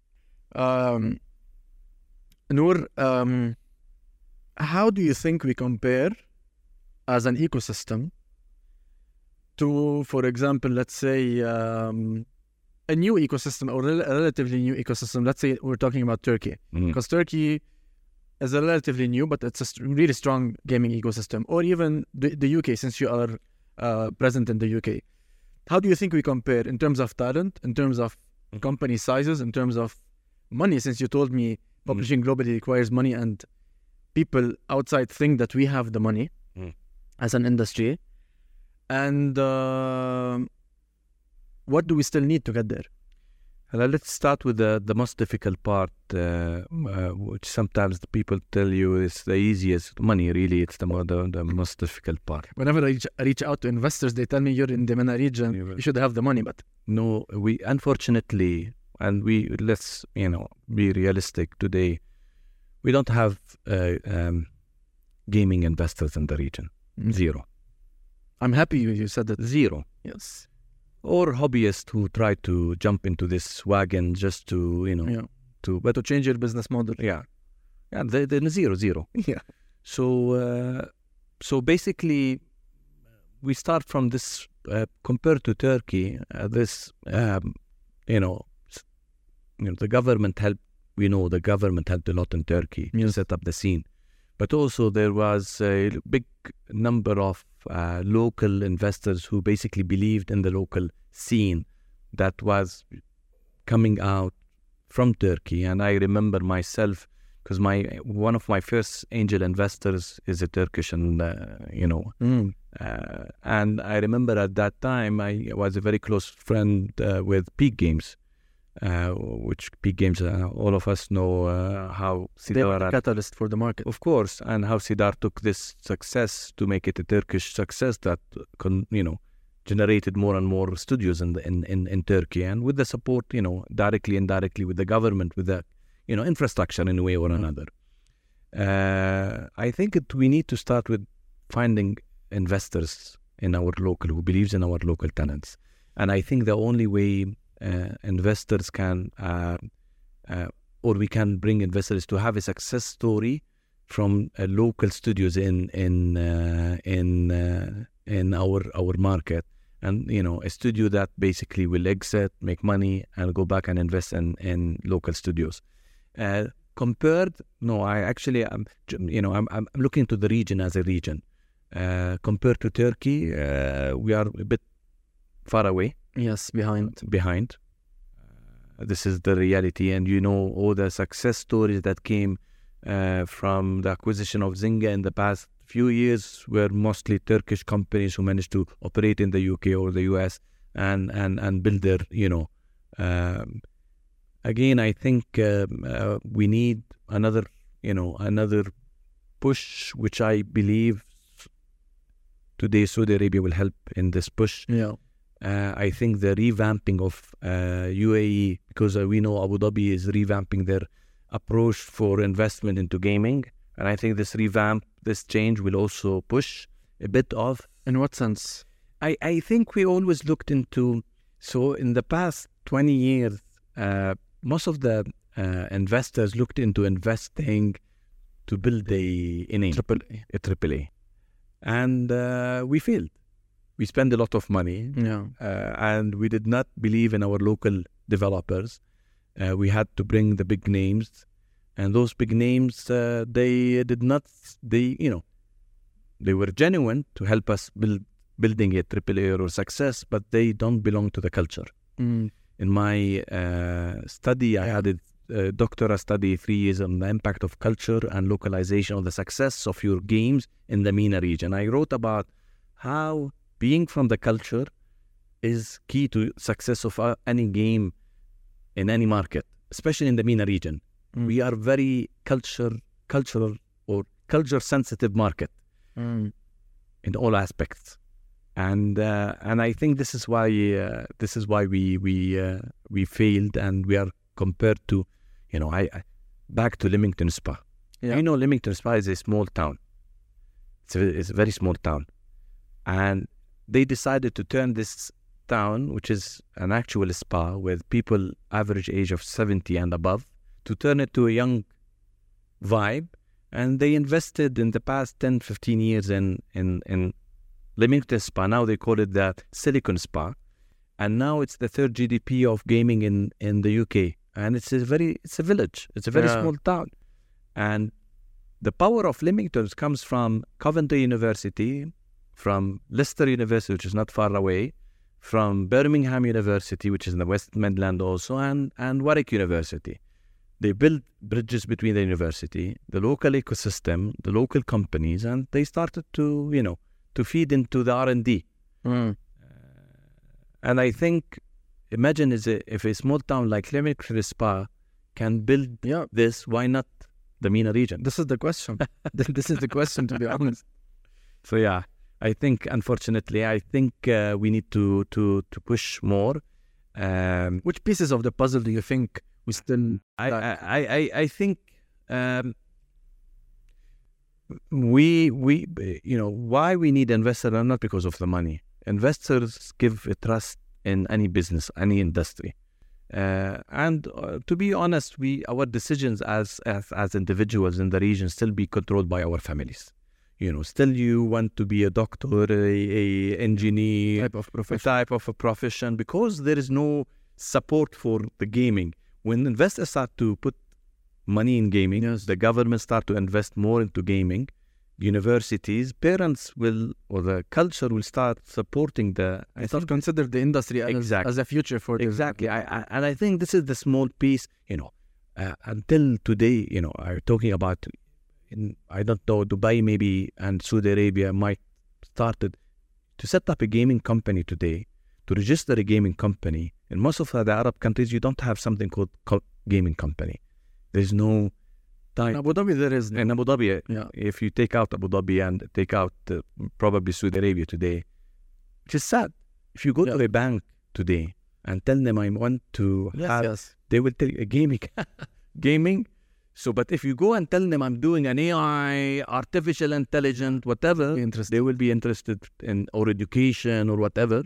Um, Noor, um, how do you think we compare as an ecosystem to, for example, let's say um, a new ecosystem or rel- a relatively new ecosystem? Let's say we're talking about Turkey, Mhm. because Turkey is a relatively new, but it's a st- really strong gaming ecosystem, or even the, the U K, since you are uh, present in the U K. How do you think we compare in terms of talent, in terms of Mhm. company sizes, in terms of money? Since you told me publishing globally requires money, and people outside think that we have the money Mm. as an industry. And uh, what do we still need to get there? Well, let's start with the, the most difficult part, uh, uh, which sometimes the people tell you is the easiest. Money, really, it's the, more, the, the most difficult part. Whenever I reach, I reach out to investors, they tell me you're in the MENA region, Yeah, but- you should have the money, but No, we unfortunately, and we let's you know be realistic today. We don't have uh, um, gaming investors in the region. Zero, I'm happy you, you said that. zero. Yes. Or hobbyists who try to jump into this wagon just to you know Yeah. to But to change your business model. yeah, yeah. They, they're zero, zero. Yeah. So uh, so basically, we start from this uh, compared to Turkey. Uh, this um, you know, s- you know, the government helped. We know the government helped a lot in Turkey to Yes. set up the scene, but also there was a big number of uh, local investors who basically believed in the local scene that was coming out from Turkey. And I remember myself, because my one of my first angel investors is a Turkish, and uh, you know, Mm. uh, and I remember at that time I was a very close friend uh, with Peak Games, uh, which Peak Games, uh, all of us know uh, how They are Sidar, the catalyst for the market. of course, and how Sidar took this success to make it a Turkish success that, con, you know, generated more and more studios in, the, in, in, in Turkey, and with the support, you know, directly, indirectly with the government, with the, you know, infrastructure in a way or another. Uh, I think it, we need to start with finding investors in our local who believes in our local talents, and I think the only way uh, investors can uh, uh, or we can bring investors to have a success story from uh, local studios in in uh, in uh, in our our market, and you know, a studio that basically will exit, make money, and go back and invest in in local studios. Uh, compared, no, I actually, I'm, you know, I'm I'm looking to the region as a region. Uh, compared to Turkey, uh, we are a bit far away, Yes, behind. behind. Uh, this is the reality, and you know all the success stories that came uh, from the acquisition of Zynga in the past few years were mostly Turkish companies who managed to operate in the U K or the U S and and and build their, you know. Um, again, I think um, uh, we need another, you know, another push, which I believe today Saudi Arabia will help in this push. Yeah. Uh, I think the revamping of uh, U A E, because uh, we know Abu Dhabi is revamping their approach for investment into gaming, and I think this revamp, this change will also push a bit of. In what sense? I, I think we always looked into, so in the past twenty years, uh, most of the uh, investors looked into investing to build a, a name, Triple A. a triple A. And uh, we failed. We spent a lot of money, Yeah. uh, and we did not believe in our local developers. Uh, we had to bring the big names, and those big names, uh, they did not, they, you know, they were genuine to help us build building a triple A or success, but they don't belong to the culture. Mm. In my uh, study, I had a uh, doctoral study three years on the impact of culture and localization on the success of your games in the MENA region. I wrote about how being from the culture is key to success of uh, any game in any market, especially in the MENA region. Mm. We are very culture, cultural or culture sensitive market Mm. in all aspects, and uh, and I think this is why uh, this is why we we uh, we failed, and we are compared to, you know, I, I back to Leamington Spa. Yeah. You know, Leamington Spa is a small town. It's a, it's a very small town. And they decided to turn this town, which is an actual spa with people average age of seventy and above, to turn it to a young vibe. And they invested in the past ten, fifteen years in, in, in Leamington Spa. Now they call it the Silicon Spa. And now it's the third G D P of gaming in, in the U K. And it's a very, it's a village. It's a very Yeah. small town. And the power of Leamington comes from Coventry University, from Leicester University, which is not far away, from Birmingham University, which is in the West Midland also, and, and Warwick University. They built bridges between the university, the local ecosystem, the local companies, and they started to, you know, to feed into the R and D. Mm. And I think, imagine is a, if a small town like Leamington Spa can build Yeah. this, why not the MENA region? This is the question. This is the question, to be honest. So yeah, I think, unfortunately, I think uh, we need to, to, to push more. Um, Which pieces of the puzzle do you think we still... I, lack? I, I, I think um, we, we, you know, why we need investors are not because of the money. Investors give a trust in any business, any industry. Uh, and uh, to be honest, we our decisions as, as as individuals in the region still be controlled by our families. You know, still you want to be a doctor, a, a engineer, Type of a profession. type of a profession, because there is no support for the gaming. When investors start to put money in gaming, Yes. the government start to invest more into gaming, universities, parents will, or the culture will start supporting the... I I thought think- consider the industry as, Exactly. as a future for this. Exactly. I, I, and I think this is the small piece, you know, uh, until today, you know, I'm talking about, in, I don't know, Dubai maybe and Saudi Arabia might started to set up a gaming company today, to register a gaming company. In most of the Arab countries, you don't have something called co- gaming company. There's no type. In Abu Dhabi, there is. In Abu Dhabi, Yeah. if you take out Abu Dhabi and take out uh, probably Saudi Arabia today, which is sad. If you go Yeah. to a bank today and tell them I want to Yes, have, yes. they will tell you a gaming, gaming. So, but if you go and tell them I'm doing an A I, artificial intelligence, whatever, Be interested. they will be interested in or education or whatever.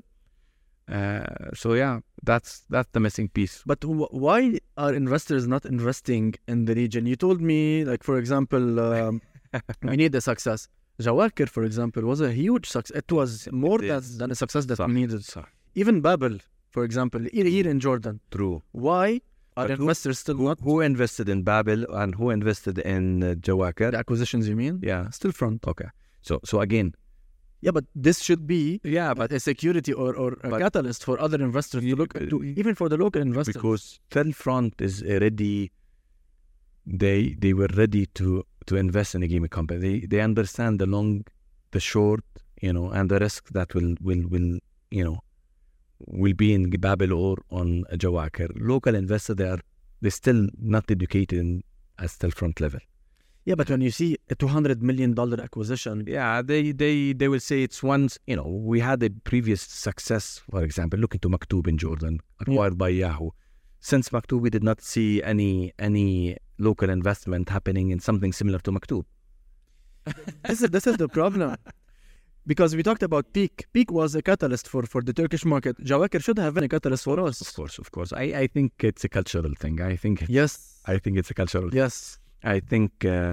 Uh, so yeah, that's that's the missing piece. But w- why are investors not investing in the region? You told me, like, for example, um, we need a success. Jawakir, for example, was a huge success. It was more It than, is. than a success that صح. we needed. صح. Even Babel, for example, here, here in Jordan. True. Why are But who- investors still Who, not... who invested in Babel and who invested in uh, Jawakir? The acquisitions, you mean? Yeah. Still front. Okay. So so again, Yeah, but this should be yeah, but a security or, or a But- catalyst for other investors to look to, even for the local investors. because Telfront is already, they they were ready to to invest in a gaming company. They they understand the long, the short, you know, and the risk that will will will you know will be in Babel or on Jawakir. Local investors, they are they still not educated in, at Telfront level. Yeah, but when you see a two hundred million dollars acquisition, Yeah, they, they, they will say it's once, you know, we had a previous success, for example, look into Maktub in Jordan, acquired by Yahoo. Since Maktub, we did not see any any local investment happening in something similar to Maktub. this is this is the problem. Because we talked about Peak. Peak was a catalyst for, for the Turkish market. Jawakir should have been a catalyst for Of us. course, of course. I, I think it's a cultural thing. I think Yes. I think it's a cultural Yes. I think uh,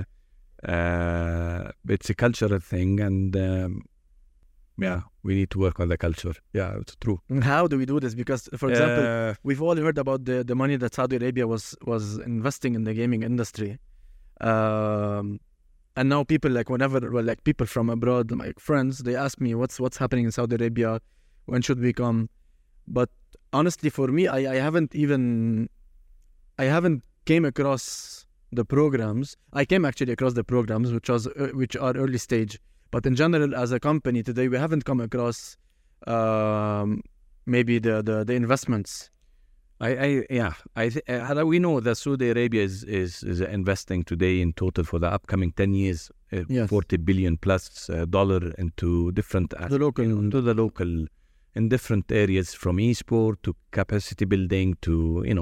uh, it's a cultural thing, and um, yeah, we need to work on the culture. Yeah, it's true. And how do we do this? Because, for example, Uh, we've all heard about the, the money that Saudi Arabia was was investing in the gaming industry. Um, and now people like whenever well, like people from abroad, my friends, they ask me what's what's happening in Saudi Arabia, when should we come? But honestly, for me, I, I haven't even I haven't came across the programs. I came actually across the programs, which was uh, which are early stage. But in general, as a company today, we haven't come across um, maybe the, the the investments. I, I yeah, I th- uh, we know that Saudi Arabia is, is is investing today in total for the upcoming ten years, uh, Yes. forty billion plus uh, dollar into different as- The local- you know, to the local in different areas, from e-sport to capacity building to you know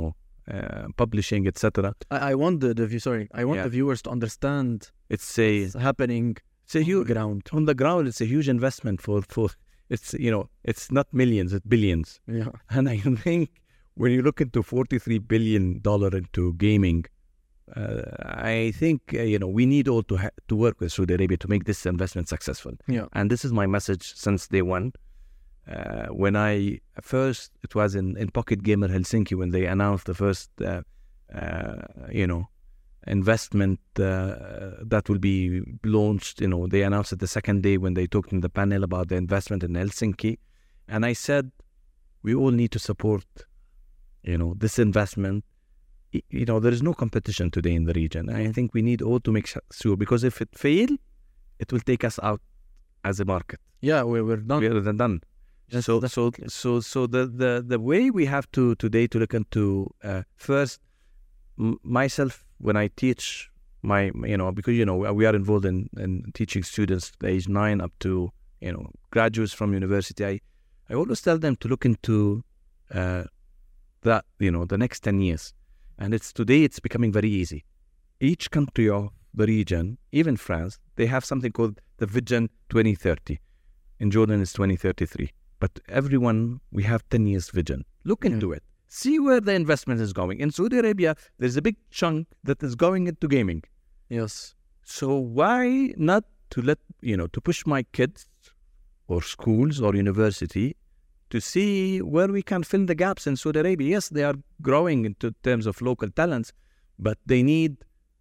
uh, publishing, et cetera. I, I want the, the view. Sorry, I want Yeah. the viewers to understand It's a what's happening it's a on huge the ground. on the ground. It's a huge investment for for it's you know it's not millions, it's billions. Yeah. And I think when you look into forty-three billion dollar into gaming, uh, I think uh, you know we need all to ha- to work with Saudi Arabia to make this investment successful. Yeah. And this is my message since day one. Uh, when I first, it was in, in Pocket Gamer Helsinki when they announced the first, uh, uh, you know, investment uh, that will be launched. You know, they announced it the second day when they talked in the panel about the investment in Helsinki, and I said, we all need to support, you know, this investment. Y- You know, there is no competition today in the region. I think we need all to make sure, because if it fail, it will take us out as a market. Yeah, we're, we're done. We are done. Yes, so, so, definitely. so, so the, the, the way we have to today to look into uh, first m- myself when I teach my you know because you know we are involved in, in teaching students age nine up to you know graduates from university. I, I always tell them to look into uh, that you know the next ten years, and it's today it's becoming very easy. Each country of the region, even France, they have something called the Vision twenty thirty. In Jordan, it's twenty thirty-three. But everyone, we have ten years vision. Look into it. See where the investment is going. In Saudi Arabia, there's a big chunk that is going into gaming. Yes. So why not to let, you know, to push my kids or schools or university to see where we can fill the gaps in Saudi Arabia? Yes, they are growing into terms of local talents, but they need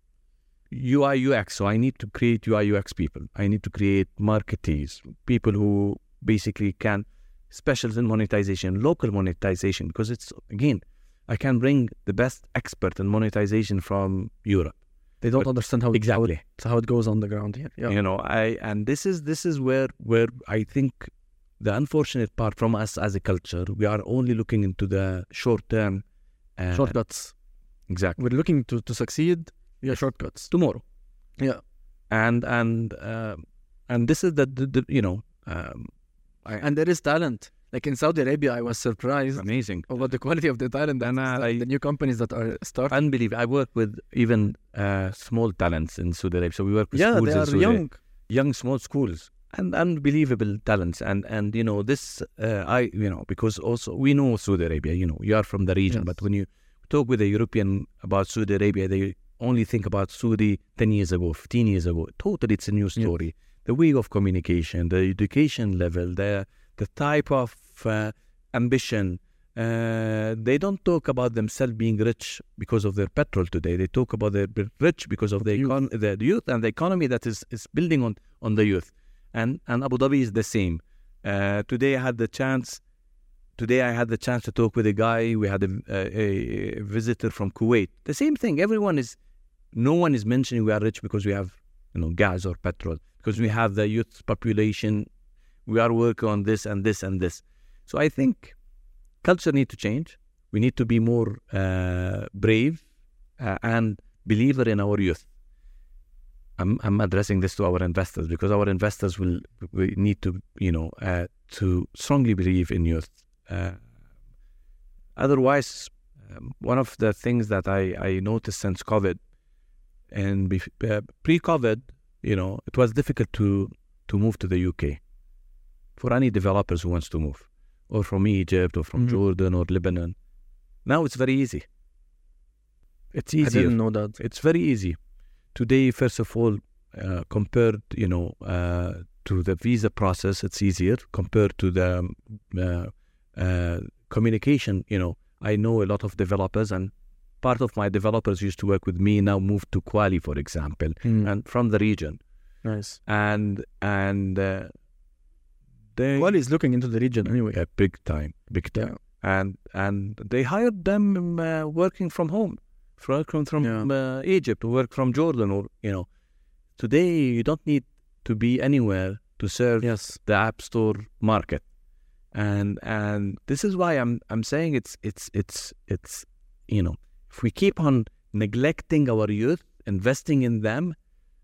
U I U X. So I need to create U I U X people. I need to create marketeers, people who basically can specialize in monetization, local monetization, because it's, again, I can bring the best expert in monetization from Europe. They don't But- understand how it, Exactly. how, it, how it goes on the ground here. Yeah. You know, I and this is this is where where I think the unfortunate part from us as a culture, we are only looking into the short term. Uh, Shortcuts. Exactly. We're looking to, to succeed via shortcuts. Tomorrow. Yeah. And and uh, and this is the, the, the you know um, I, And there is talent. Like in Saudi Arabia, I was surprised amazing. about the quality of the talent that And is- I- the new companies that are starting. Unbelievable. I work with even uh, small talents in Saudi Arabia. So we work with Yeah, schools they in are Saudi young. young small schools and unbelievable talents and and you know this uh, I you know because also we know Saudi Arabia, you know you are from the region, Yes. but when you talk with a European about Saudi Arabia, they only think about Saudi ten years ago, fifteen years ago. Totally, it's a new story. The way of communication, the education level, the the type of uh, ambition. Uh, they don't talk about themselves being rich because of their petrol today. They talk about their being rich because of the, econ- the youth and the economy that is, is building on, on the youth. And and Abu Dhabi is the same. Uh, today I had the chance. Today I had the chance to talk with a guy. We had a, a, a visitor from Kuwait. The same thing. Everyone is, no one is mentioning we are rich because we have, you know, gas or petrol. Because we have the youth population. We are working on this and this and this. So I think culture need to change. We need to be more uh, brave uh, and believer in our youth. I'm I'm addressing this to our investors because our investors will, will need to you know uh, to strongly believe in youth. Uh, otherwise, um, one of the things that I, I noticed since COVID and bef- uh, pre-COVID, you know, it was difficult to to move to the U K for any developers who wants to move, or from Egypt or from Mhm. Jordan or Lebanon. Now it's very easy. It's I easier. didn't know that. It's very easy. Today, first of all, uh, compared, you know, uh, to the visa process, it's easier compared to the um, uh, uh, communication. You know, I know a lot of developers, and part of my developers used to work with me. Now moved to Kuala, for example, Mm. and from the region, Nice. and and uh, they Kuala is looking into the region anyway. yeah, big time, big time, Yeah. and and they hired them uh, working from home. Working from Yeah. uh, Egypt, work from Jordan, or you know, today you don't need to be anywhere to serve Yes. the App Store market, and and this is why I'm I'm saying it's it's it's it's you know, if we keep on neglecting our youth, investing in them,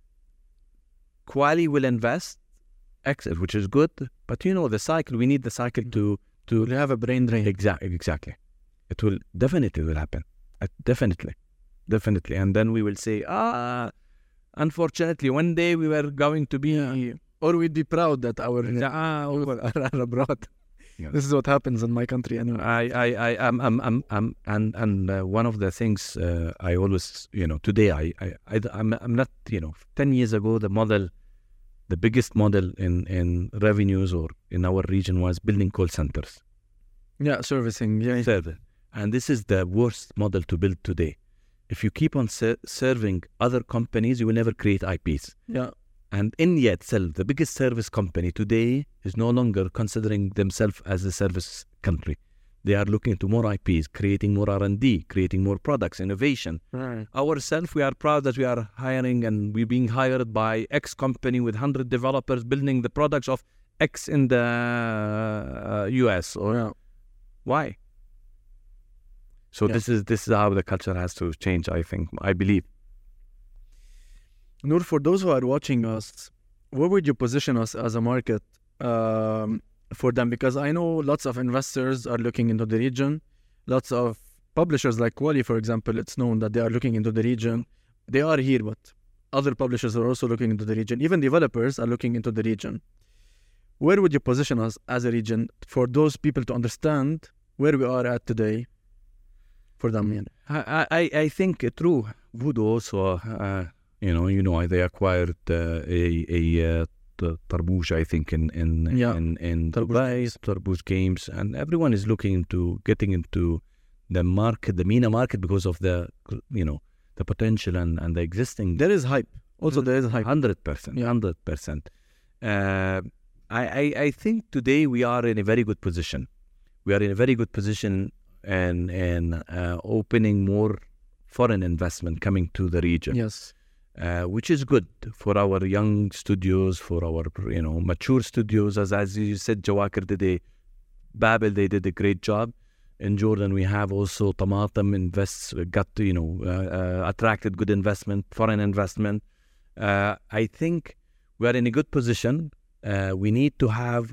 Kuala will invest, exit, which is good, but you know the cycle. We need the cycle to to We have a brain drain. exactly exactly. It will definitely will happen. Uh, definitely, definitely. And then we will say, ah, unfortunately, one day we were going to be, Yeah. Or we'd be proud that our ah, youth are, are abroad. Yeah. This is what happens in my country anyway. I, I, I, I'm, I'm, I'm, I'm and and uh, one of the things uh, I always, you know, today I, I, I, I'm, I'm not, you know, ten years ago the model, the biggest model in in revenues or in our region was building call centers. Yeah, servicing. Yeah. Server. And this is the worst model to build today. If you keep on ser- serving other companies, you will never create I Ps. Yeah. And India itself, the biggest service company today, is no longer considering themselves as a service country. They are looking to more I Ps, creating more R and D, creating more products, innovation. Right. Ourselves, we are proud that we are hiring and we're being hired by X company with one hundred developers building the products of X in the uh, U S. Or Yeah. why? So Yeah. this is this is how the culture has to change, I think, I believe. Noor, for those who are watching us, where would you position us as a market um, for them? Because I know lots of investors are looking into the region. Lots of publishers like Quali, for example, it's known that they are looking into the region. They are here, but other publishers are also looking into the region. Even developers are looking into the region. Where would you position us as a region for those people to understand where we are at today for them? Yeah. I, I, I think uh, through Voodoo also, uh, you know, you know, they acquired uh, a a uh, t- Tarbush, I think, in in Yeah. in, in Tarbush Dubai, Games. Tarbush Games, and everyone is looking into getting into the market, the MENA market, because of the, you know, the potential and, and the existing. There is hype. Also, there is hype. Hundred percent, Yeah. hundred percent. I, I I think today we are in a very good position. We are in a very good position and and uh, opening more foreign investment coming to the region. Yes. Uh, which is good for our young studios, for our, you know, mature studios. As as you said, Jawakir did a, Babel, they did a great job. In Jordan, we have also Tamatam invests, got to, you know, uh, uh, attracted good investment, foreign investment. Uh, I think we are in a good position. Uh, we need to have,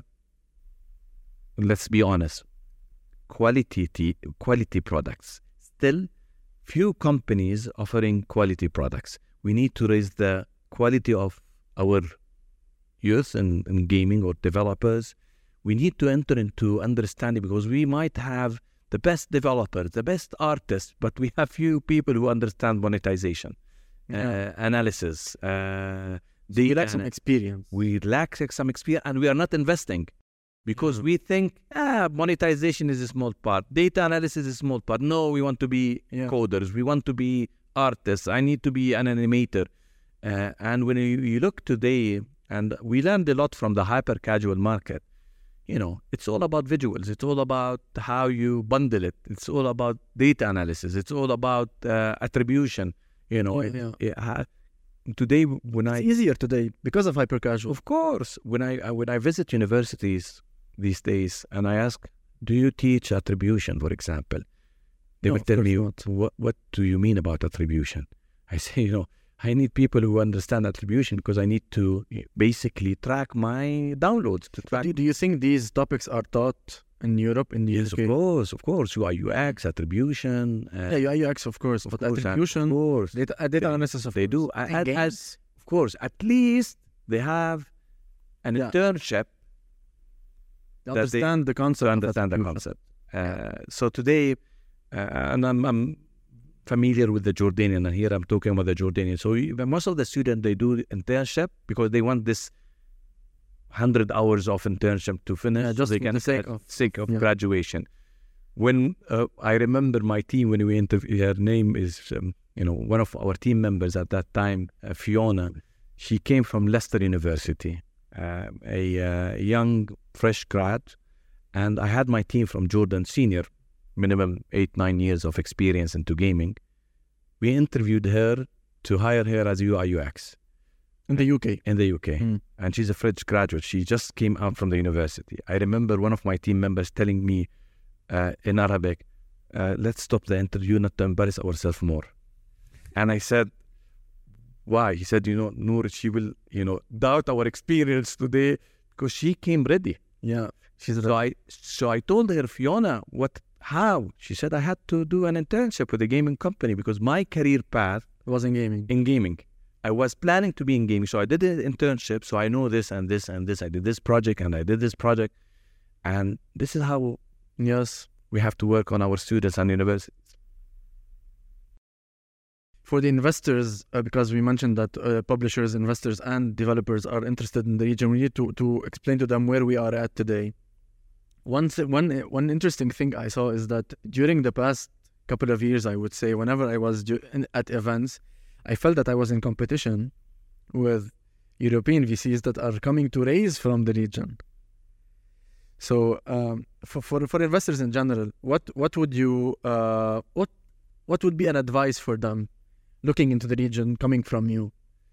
let's be honest, quality t- quality products. Still, few companies offering quality products. We need to raise the quality of our youth in, in gaming or developers. We need to enter into understanding, because we might have the best developers, the best artists, but we have few people who understand monetization, Yeah. uh, analysis. Uh, So you data lack some ana- experience. we lack some experience, and we are not investing because we think, ah, monetization is a small part, data analysis is a small part. No, we want to be Yeah. coders, we want to be artists, I need to be an animator. Uh, and when you, you look today, and we learned a lot from the hyper casual market, you know, it's all about visuals, it's all about how you bundle it, it's all about data analysis, it's all about uh, attribution, you know. Yeah, it- yeah. it ha- today when I It's easier today because of hyper casual. of course, when I uh, when I visit universities these days and I ask, do you teach attribution, for example? They No, will of tell course me, not. what what do you mean about attribution? I say, you know, I need people who understand attribution because I need to basically track my downloads. To track. Do, do you think these topics are taught in Europe, in the Yes, U K? of course, of course. U I U X, attribution. Uh, Yeah, U I U X, of course, but course, attribution, of course. data, uh, data analysis, of They do. course. And- And and- games. Of course, at least they have an Yeah. internship They that they- understand the concept. to of understand the attribution. concept. Uh, so today, uh, and I'm, I'm familiar with the Jordanian, and here I'm talking about the Jordanian. So you, most of the students, they do internship because they want this one hundred hours of internship to finish. Yeah, so just they for can the sake uh, of- sake of yeah. graduation. When uh, I remember my team, when we interviewed, her name is, um, you know, one of our team members at that time, uh, Fiona. She came from Leicester University, uh, a uh, young, fresh grad. And I had my team from Jordan, senior, minimum eight, nine years of experience into gaming. We interviewed her to hire her as U I U X In the U K. in the U K. Mm. And she's a fresh graduate. She just came out from the university. I remember one of my team members telling me uh, in Arabic, uh, let's stop the interview, not to embarrass ourselves more. And I said, why? He said, you know, Noor, she will, you know, doubt our experience today because she came ready. Yeah. She's So I, so I told her, Fiona, what how? She said, I had to do an internship with a gaming company because my career path was in gaming. In gaming. I was planning to be in gaming. So I did an internship. So I know this and this and this. I did this project and I did this project. And this is how, yes, we have to work on our students and universities. For the investors, uh, because we mentioned that uh, publishers, investors, and developers are interested in the region, we need to, to explain to them where we are at today. One, one, one interesting thing I saw is that during the past couple of years, I would say, whenever I was do- in, at events, I felt that I was in competition with European V Cs that are coming to raise from the region. So, um, for, for for investors in general, what what would you uh, what what would be an advice for them looking into the region coming from you?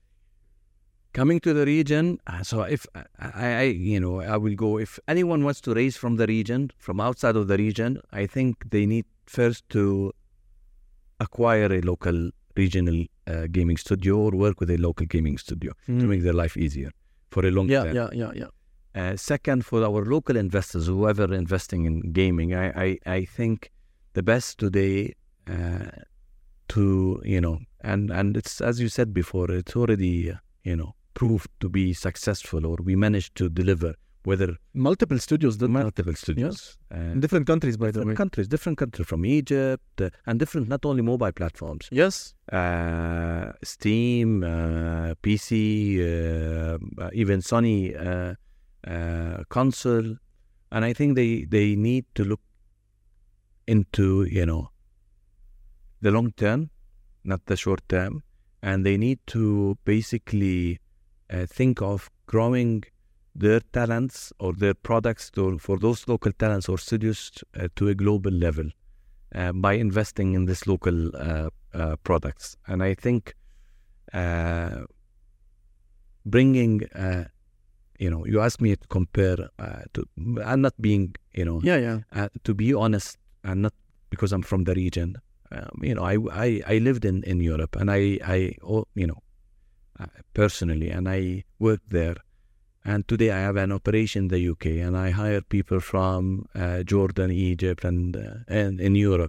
Coming to the region, so if I, I, you know, I will go, if anyone wants to raise from the region, from outside of the region, I think they need first to acquire a local regional uh, gaming studio or work with a local gaming studio mm. to make their life easier for a long yeah, time. Yeah, yeah, yeah, Uh, second, for our local investors, whoever investing in gaming, I, I, I think the best today uh, to, you know, and, and it's, as you said before, it's already, uh, you know, proved to be successful, or we managed to deliver, whether multiple studios did multiple that. studios yes. uh, in different countries, by the way. Different countries, different countries from Egypt uh, and different, not only mobile platforms. Yes, uh, Steam, uh, P C, uh, even Sony uh, uh, console, and I think they they need to look into, you know, the long term, not the short term, and they need to basically uh, think of growing their talents or their products to, for those local talents or studios uh, to a global level uh, by investing in this local uh, uh, products. And I think uh, bringing, uh, you know, you asked me to compare, uh, to, I'm not being, you know, yeah, yeah. Uh, to be honest, and not because I'm from the region. Um, you know, I, I, I lived in, in Europe, and I, I, oh, you know, uh, personally, and I worked there. And today I have an operation in the U K, and I hire people from uh, Jordan, Egypt, and, uh, and in Europe.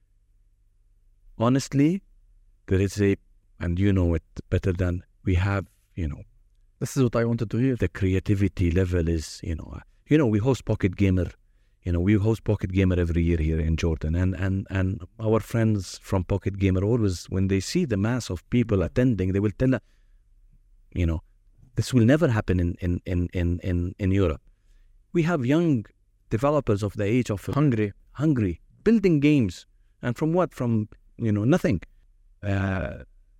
Honestly, there is a, and you know it better than we have, you know. This is what I wanted to hear. The creativity level is, you know, you know, we host Pocket Gamer. You know, we host Pocket Gamer every year here in Jordan, and, and, and our friends from Pocket Gamer always, when they see the mass of people attending, they will tell us, you know, this will never happen in, in, in, in, in, in Europe. We have young developers of the age of hungry, hungry, building games, and from what? From, you know, nothing. Uh,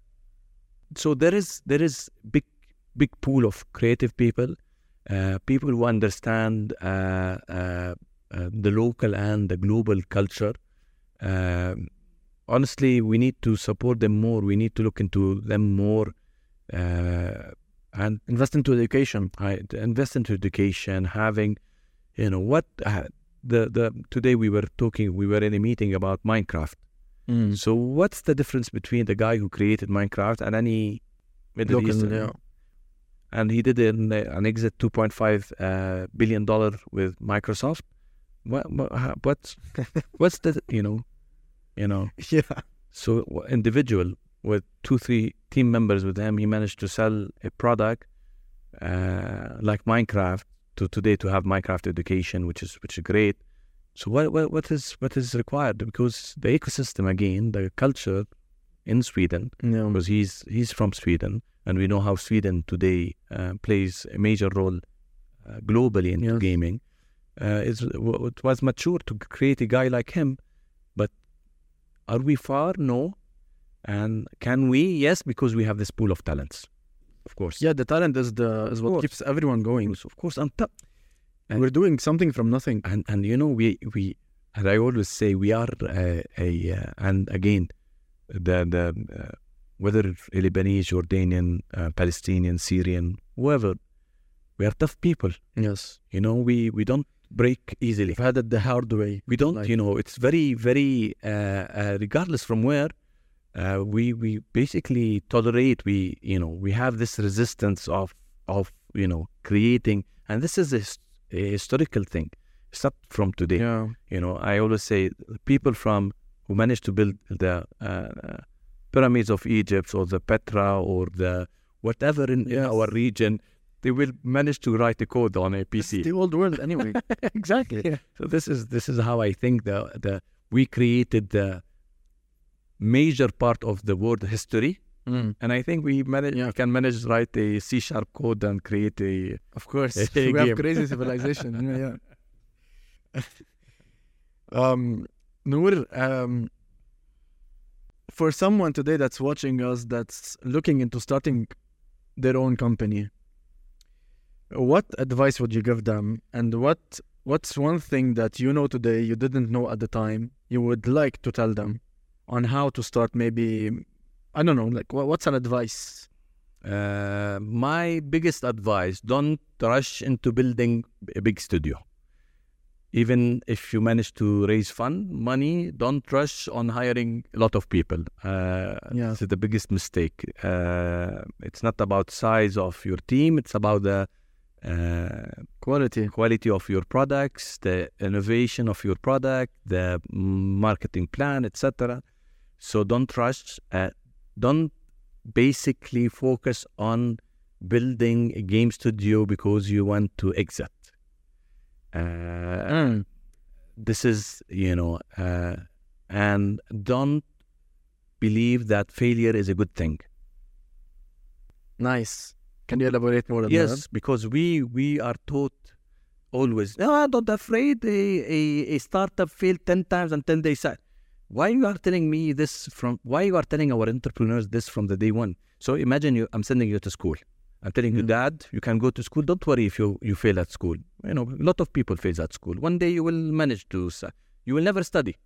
so there is there is big big pool of creative people, uh, people who understand uh, uh, uh, the local and the global culture. Uh, honestly, we need to support them more. We need to look into them more. Uh, and invest into education. I invest into education. Having, you know, what uh, the the today we were talking. We were in a meeting about Minecraft. Mm. So what's the difference between the guy who created Minecraft and any Middle Local, Eastern? Yeah. And he did an, an exit two point five uh, billion dollar with Microsoft. What what what's what's the you know, you know yeah. So individual with two three team members with him, he managed to sell a product uh, like Minecraft to today to have Minecraft education, which is which is great. So what what what is what is required? Because the ecosystem again, the culture in Sweden, yeah. because he's he's from Sweden, and we know how Sweden today uh, plays a major role uh, globally in yes. gaming. Uh, it's, it was mature to create a guy like him, but are we far? No. And can we? Yes, because we have this pool of talents, of course. Yeah, the talent is the is what keeps everyone going. Of course, of course. On top, and we're doing something from nothing. And and you know we we, and I always say we are uh, a uh, and again, the the uh, whether Lebanese, Jordanian, uh, Palestinian, Syrian, whoever, we are tough people. Yes, you know we we don't break easily. We've had it the hard way. We don't. Like, you know, it's very very uh, uh, regardless from where. Uh, we we basically tolerate. We you know we have this resistance of of you know creating, and this is a, a historical thing. It's not from today. Yeah. You know, I always say people from who managed to build the uh, pyramids of Egypt or the Petra or the whatever in, Yes. in our region, they will manage to write a code on a P C. It's the old world anyway. Exactly. Yeah. So this is this is how I think the the we created the major part of the world history, Mm. and I think we manage Yeah. we can manage to write a C sharp code and create a Of course. A we game. have crazy civilization. Yeah. yeah. um, Noor, um, for someone today that's watching us that's looking into starting their own company, what advice would you give them? And what what's one thing that you know today you didn't know at the time you would like to tell them on how to start? Maybe, I don't know, like wha- what's an advice? Uh, my biggest advice, don't rush into building a big studio. Even if you manage to raise fund, money, don't rush on hiring a lot of people. Uh, Yeah. This is the biggest mistake. Uh, it's not about size of your team. It's about the uh, Quality. quality of your products, the innovation of your product, the marketing plan, et cetera. So don't rush. Uh, don't basically focus on building a game studio because you want to exit. Uh, Mm. this is, you know, uh, and don't believe that failure is a good thing. Nice. Can you elaborate more on that? Yes, because we we are taught always, no, don't afraid. A, a, a startup failed ten times until they said, why you are telling me this from, why you are telling our entrepreneurs this from the day one? So imagine you, I'm sending you to school. I'm telling you, Mm. Dad, you can go to school. Don't worry if you, you fail at school. You know, a lot of people fail at school. One day you will manage to, s- you will never study.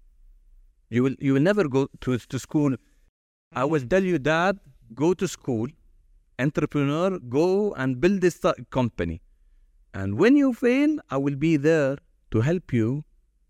You will, you will never go to, to school. I will tell you, Dad, go to school, entrepreneur, go and build this sta- company. And when you fail, I will be there to help you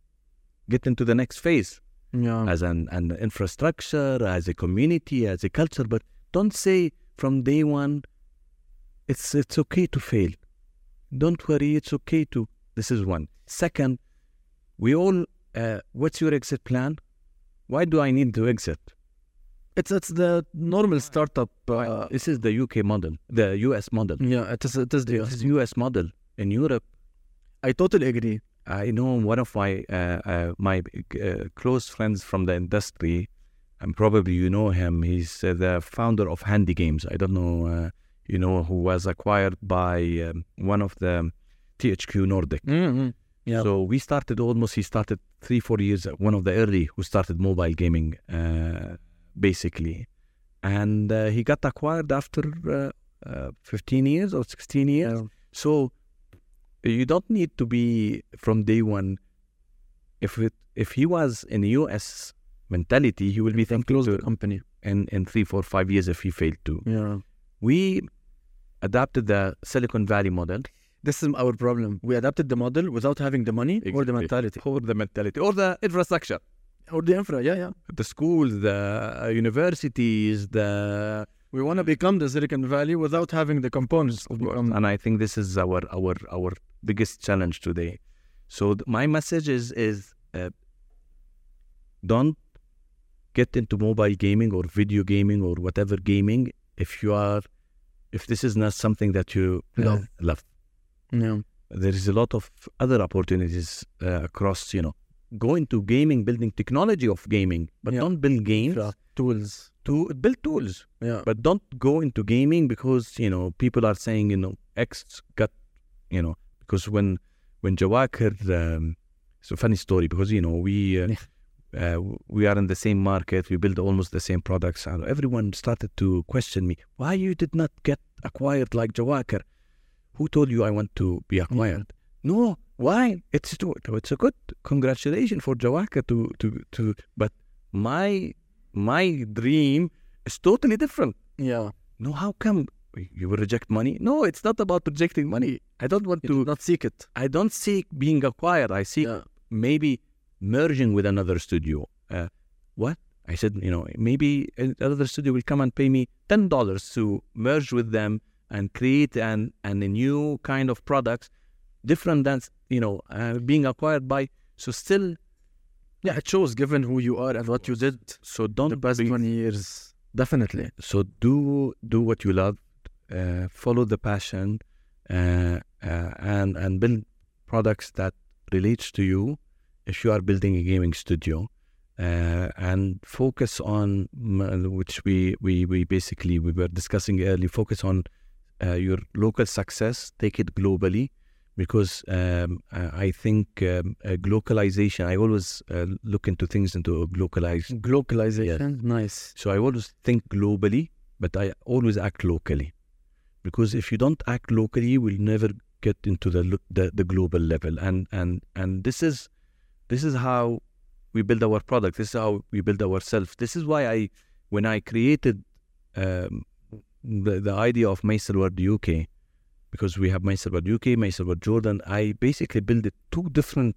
get into the next phase Yeah. as an, an infrastructure, as a community, as a culture. But don't say from day one, it's it's okay to fail. Don't worry, it's okay to. This is one. Second, we all. Uh, what's your exit plan? Why do I need to exit? It's it's the normal startup. Uh, This is the U K model, the U S model. yeah, it is. It is the. This is U S model. In Europe, I totally agree. I know one of my uh, uh, my uh, close friends from the industry, and probably you know him. He's uh, the founder of Handy Games. I don't know, uh, you know, who was acquired by um, one of the T H Q Nordic. Mm-hmm. Yeah. So we started almost. He started three, four years. One of the early who started mobile gaming, uh, basically, and uh, he got acquired after uh, uh, fifteen years or sixteen years. Yeah. So you don't need to be from day one. If it, if he was in U S mentality, he will be thinking Close the to, company. in in three, four, five years if he failed to. Yeah. We adapted the Silicon Valley model This is our problem. We adapted the model without having the money or the Exactly. mentality or the mentality or the infrastructure, or the infra. Yeah, yeah. the schools, the uh, universities, the We want to become the Silicon Valley without having the components. to become- and I think this is our our our biggest challenge today. So th- my message is is uh, don't get into mobile gaming or video gaming or whatever gaming if you are if this is not something that you uh, Love. love. Yeah. There is a lot of other opportunities uh, across, you know, go into gaming, building technology of gaming, but Yeah. don't build games Infra, tools. to build tools. Yeah. But don't go into gaming because, you know, people are saying, you know, X got, you know, because when when Jawakar, um, it's a funny story because, you know, we uh, uh, we are in the same market, we build almost the same products, and everyone started to question me, why you did not get acquired like Jawakar? Who told you I want to be acquired? No, why? It's it's a good congratulations for Jawakar to to to, but my my dream is totally different. Yeah. No, how come you will reject money? No, it's not about rejecting money. I don't want You to. did not seek it. I don't seek being acquired. I seek Yeah. maybe merging with another studio. Uh, what? I said, you know, maybe another studio will come and pay me ten dollars to merge with them and create an, an a new kind of products. different than, you know, uh, being acquired by. So still, yeah, it shows given who you are and what you did. So don't the past be, twenty years, definitely. So do do what you love, uh, follow the passion, uh, uh, and and build products that relates to you. If you are building a gaming studio, uh, and focus on which we we we basically we were discussing earlier. Focus on uh, your local success. Take it globally. Because um, I think um, uh, globalization, I always uh, look into things into a globalized. Globalization, yes. Nice. So I always think globally, but I always act locally. Because if you don't act locally, you will never get into the the, the global level. And, and and this is this is how we build our product. This is how we build ourselves. This is why I, when I created um, the the idea of Meiselworld U K. Because we have Meiselworld U K, Meiselworld Jordan, I basically built two different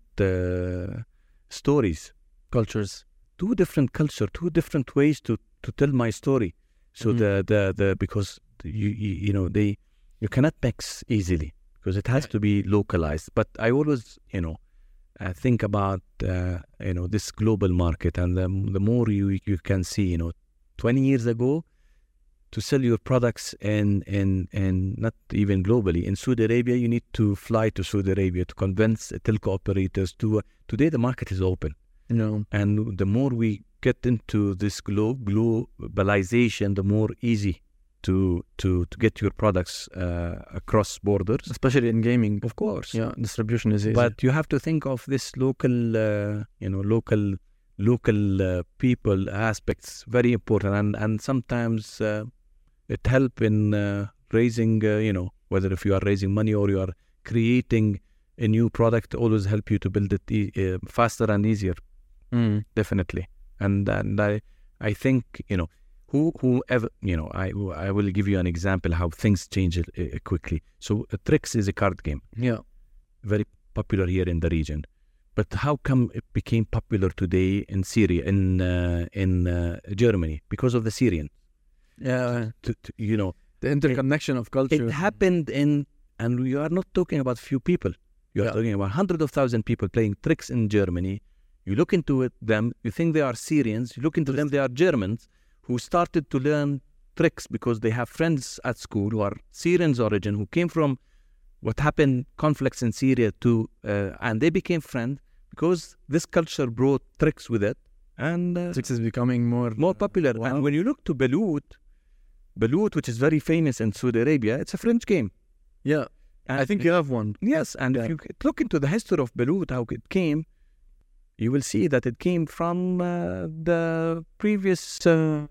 uh, stories, cultures, two different culture, two different ways to, to tell my story. So mm-hmm. the, the the because you, you you know they you cannot mix easily because it has to be localized. But I always you know uh, think about uh, you know this global market, and the the more you you can see you know twenty years ago. To sell your products in, in, in not even globally. In Saudi Arabia, you need to fly to Saudi Arabia to convince telco operators to... Uh, today, the market is open. No. And the more we get into this glo- globalization, the more easy to to, to get your products uh, across borders. Especially in gaming. Of course. Yeah, distribution is easy. But you have to think of this local, uh, you know, local local uh, people aspects, very important. And, and sometimes... Uh, It help in uh, raising, uh, you know, whether if you are raising money or you are creating a new product, always help you to build it e- uh, faster and easier. Mm. Definitely. And and I I think, you know, who whoever, you know, I I will give you an example how things change uh, quickly. So uh, Trix is a card game. Yeah. Very popular here in the region. But how come it became popular today in Syria, in uh, in uh, Germany? Because of the Syrians. Yeah, to, to, you know, the interconnection it, of culture. It happened in, and we are not talking about few people. You are yeah. talking about hundreds of thousands of people playing Trix in Germany. You look into it, them, you think they are Syrians. You look into them, they are Germans who started to learn Trix because they have friends at school who are Syrians origin, who came from what happened, conflicts in Syria to, uh, and they became friends because this culture brought Trix with it. And uh, Trix is becoming more more popular. Wow. And when you look to Balut, Balut, which is very famous in Saudi Arabia, it's a French game. Yeah, and I think you have one. Yes, and yeah. if you look into the history of Balut, how it came, you will see that it came from uh, the previous uh,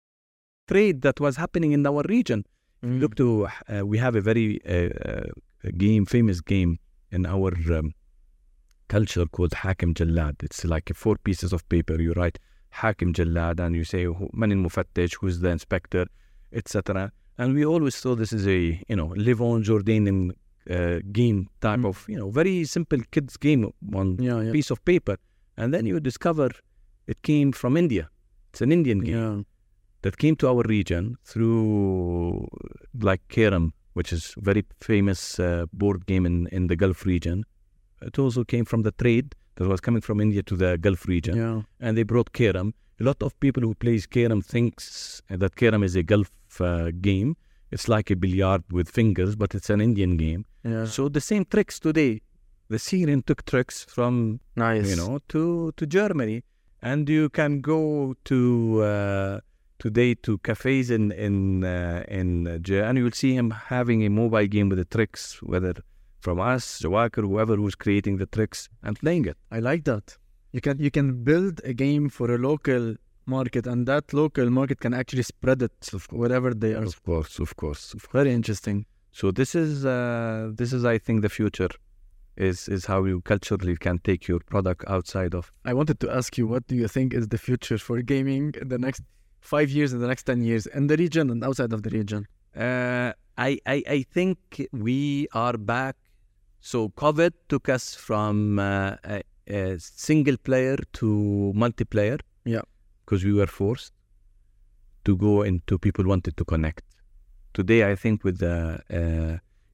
trade that was happening in our region. Mm. Look to, uh, we have a very uh, a game, famous game in our um, culture called Hakim Jallad. It's like four pieces of paper. You write Hakim Jallad and you say, Man al-Mufattish, who's the inspector, et cetera. And we always thought this is a, you know, live-on Jordanian uh, game type mm. of, you know, very simple kids game on yeah, yeah. piece of paper. And then you discover it came from India. It's an Indian game yeah. that came to our region through like Kerem, which is very famous uh, board game in, in the Gulf region. It also came from the trade that was coming from India to the Gulf region. Yeah. And they brought Kerem. A lot of people who plays Kerem thinks that Kerem is a Gulf uh, game. It's like a billiard with fingers, but it's an Indian game. Yeah. So the same tricks today. The Syrian took tricks from, nice. you know, to, to Germany. And you can go to uh, today to cafes in in uh, in uh, and you will see him having a mobile game with the tricks, whether from us, Jawakir, whoever who's creating the tricks and playing it. I like that. You can you can build a game for a local market, and that local market can actually spread it wherever they are. Of course, of course, of course. Very interesting. So this is uh, this is I think the future. Is is how you culturally can take your product outside of. I wanted to ask you, what do you think is the future for gaming in the next five years, in the next ten years, in the region and outside of the region? Uh, I, I I think we are back. So COVID took us from uh, a, a single player to multiplayer. Yeah, because we were forced to go into people wanted to connect. Today, I think with the uh,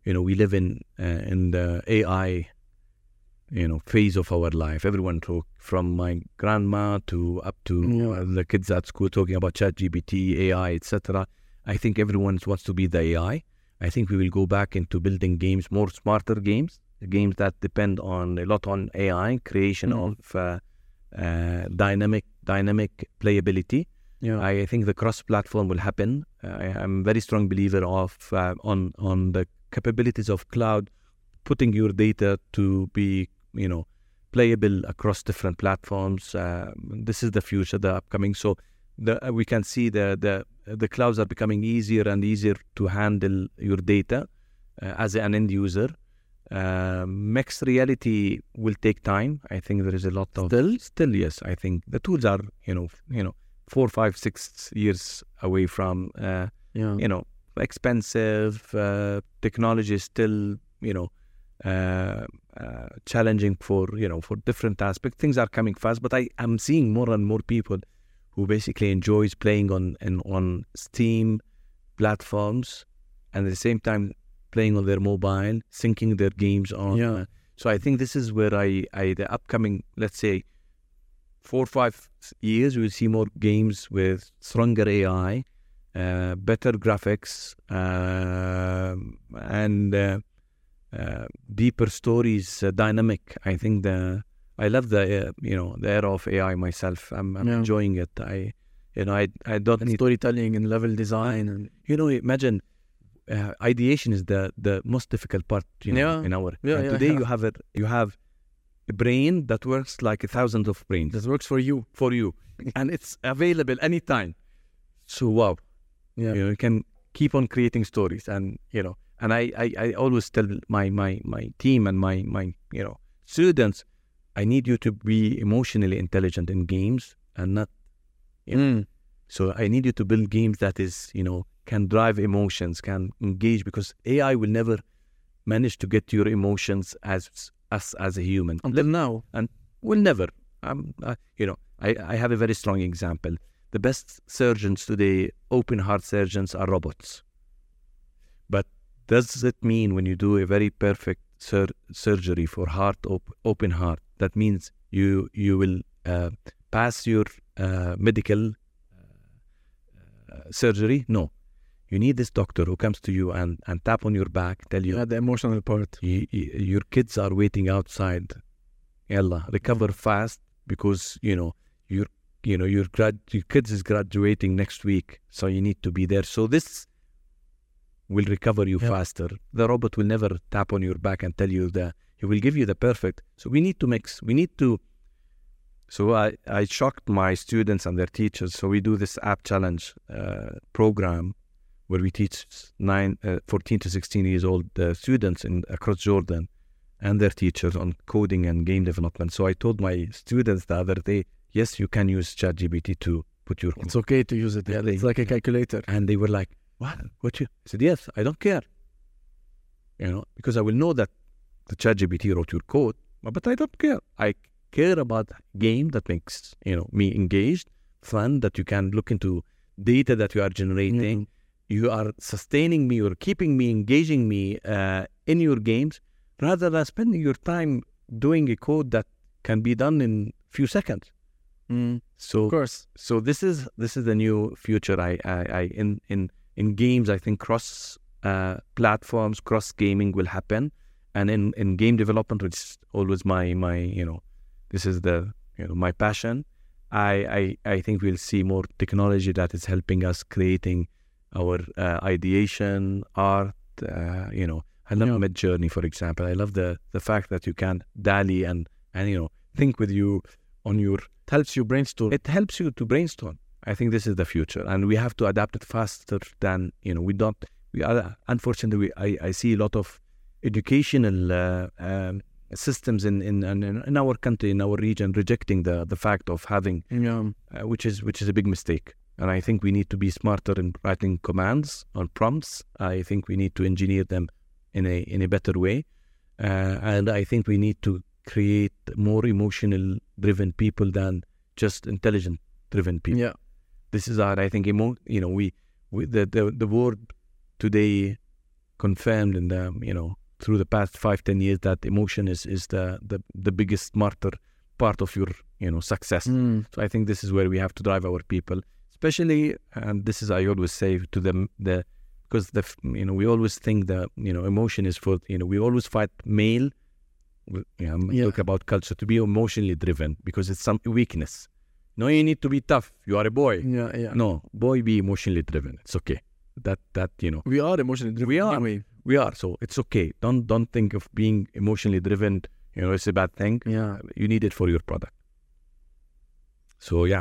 you know, we live in uh, in the A I, you know, phase of our life. Everyone talk, from my grandma to up to Yeah. uh, the kids at school talking about ChatGPT, A I, et cetera. I think everyone wants to be the A I. I think we will go back into building games, more smarter games, games that depend on a lot on A I, creation Mm. of uh, uh, dynamic dynamic playability. Yeah. I think the cross-platform will happen. Uh, I am a very strong believer of uh, on on the capabilities of cloud, putting your data to be, you know, playable across different platforms. Uh, this is the future, the upcoming. So the, uh, we can see the the the clouds are becoming easier and easier to handle your data uh, as an end user. Uh, mixed reality will take time. I think there is a lot of Still? still yes. I think the tools are you know you know four, five, six years away from uh, Yeah. you know expensive. Uh, technology is still you know uh, uh, challenging for you know for different aspects. Things are coming fast, but I am seeing more and more people who basically enjoys playing on and on Steam platforms, and at the same time playing on their mobile, syncing their games on. Yeah. Uh, so I think this is where I, I the upcoming, let's say, four or five years, we'll see more games with stronger A I, uh, better graphics, uh, and uh, uh, deeper stories, uh, dynamic. I think the I love the uh, you know the era of A I myself. I'm, I'm Yeah. enjoying it. I you know I I don't And need storytelling and level design and you know imagine. Uh, ideation is the, the most difficult part, you know, Yeah. in our. Yeah, and yeah, today yeah. you have a you have a brain that works like a thousand of brains this works for you. for you, and it's available anytime. So wow, Yeah. you know, you can keep on creating stories, and you know, and I, I, I always tell my, my, my team and my, my you know students, I need you to be emotionally intelligent in games and not. You know, Mm. So I need you to build games that is you know can drive emotions, can engage, because A I will never manage to get your emotions as us as a human. Until now. Will never. Um, uh, you know, I, I have a very strong example. The best surgeons today, open heart surgeons, are robots. But does it mean when you do a very perfect sur- surgery for heart op- open heart, that means you you will uh, pass your uh, medical uh, surgery? No. You need this doctor who comes to you and, and tap on your back, tell you, Yeah, the emotional part. y- y- your kids are waiting outside. Yalla, recover fast, because you know your you know your grad your kids is graduating next week, so you need to be there. So this will recover you Yeah. faster. The robot will never tap on your back and tell you that. He will give you the perfect. So we need to mix. We need to. So I I shocked my students and their teachers. So we do this app challenge uh, program where we teach nine, uh, fourteen to sixteen years old uh, students in across Jordan and their teachers on coding and game development. So I told my students the other day, yes, you can use ChatGPT to put your... It's okay to use it. Yeah, they- It's like a calculator. And they were like, what? What you... I said, yes, I don't care. You know, because I will know that the ChatGPT wrote your code, but I don't care. I care about game that makes, you know, me engaged, fun, that you can look into data that you are generating. Mhm. You are sustaining me or keeping me, engaging me uh, in your games, rather than spending your time doing a code that can be done in few seconds. Mm. So, Of course. so this is this is the new future. I, I, I in in in games, I think cross uh, platforms, cross gaming will happen, and in, in game development, which is always my my you know, this is the you know my passion. I I, I think we'll see more technology that is helping us creating our uh, ideation, art. Uh, you know, I love Yeah. Midjourney, for example. I love the the fact that you can DALL-E and and you know think with you on your. It helps you brainstorm. It helps you to brainstorm. I think this is the future, and we have to adapt it faster than you know. We don't. We are unfortunately. We, I I see a lot of educational uh, um, systems in, in in in our country, in our region, rejecting the the fact of having, yeah. uh, which is which is a big mistake. And I think we need to be smarter in writing commands on prompts. I think we need to engineer them in a in a better way, uh, and I think we need to create more emotional driven people than just intelligent driven people. Yeah. This is our, I think, emo- you know, we, we the, the the world today confirmed in the, you know, through the past five, ten years that emotion is, is the, the, the biggest martyr part of your, you know, success. Mm. So I think this is where we have to drive our people, especially, and this is, I always say to them, the, because the, you know, we always think that, you know, emotion is for, you know, we always fight male, you know, I'm Yeah. talking about culture, to be emotionally driven because it's some weakness. No, you need to be tough. You are a boy. Yeah, yeah. No, boy, be emotionally driven. It's okay. That, that, you know, We are emotionally driven. We are. Anyway. we are. So it's okay. Don't, don't think of being emotionally driven, you know, it's a bad thing. Yeah. You need it for your product. So yeah,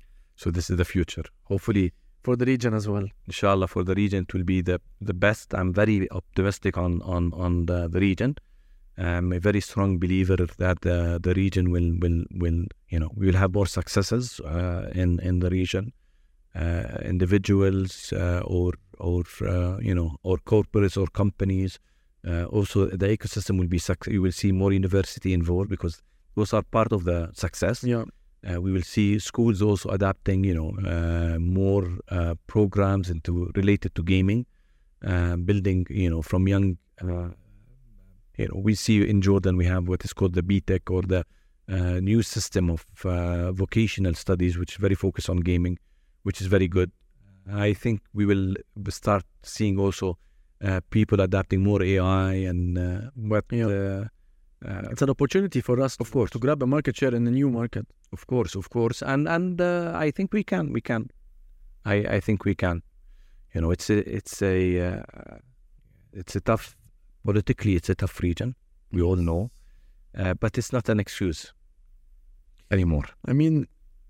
so this is the future. Hopefully, For the region as well. inshallah, for the region, it will be the, the best. I'm very optimistic on on on the, the region. I'm a very strong believer that the the region will will will you know we will have more successes uh, in in the region. Uh, individuals uh, or or uh, you know or corporates or companies. Uh, also, the ecosystem will be success. You will see more university involved because those are part of the success. Yeah. Uh, we will see schools also adapting, you know, uh, more uh, programs into related to gaming, uh, building, you know, from young. Uh, you know, we see in Jordan we have what is called the B Tech or the uh, new system of uh, vocational studies, which is very focused on gaming, which is very good. I think we will start seeing also uh, people adapting more A I and uh, what. Yeah. Uh, uh, It's an opportunity for us, Of course. to grab a market share in a new market. Of course, of course, and and uh, I think we can, we can. I, I think we can. You know, it's a it's a uh, it's a tough politically. It's a tough region. We all know, uh, but it's not an excuse anymore. I mean,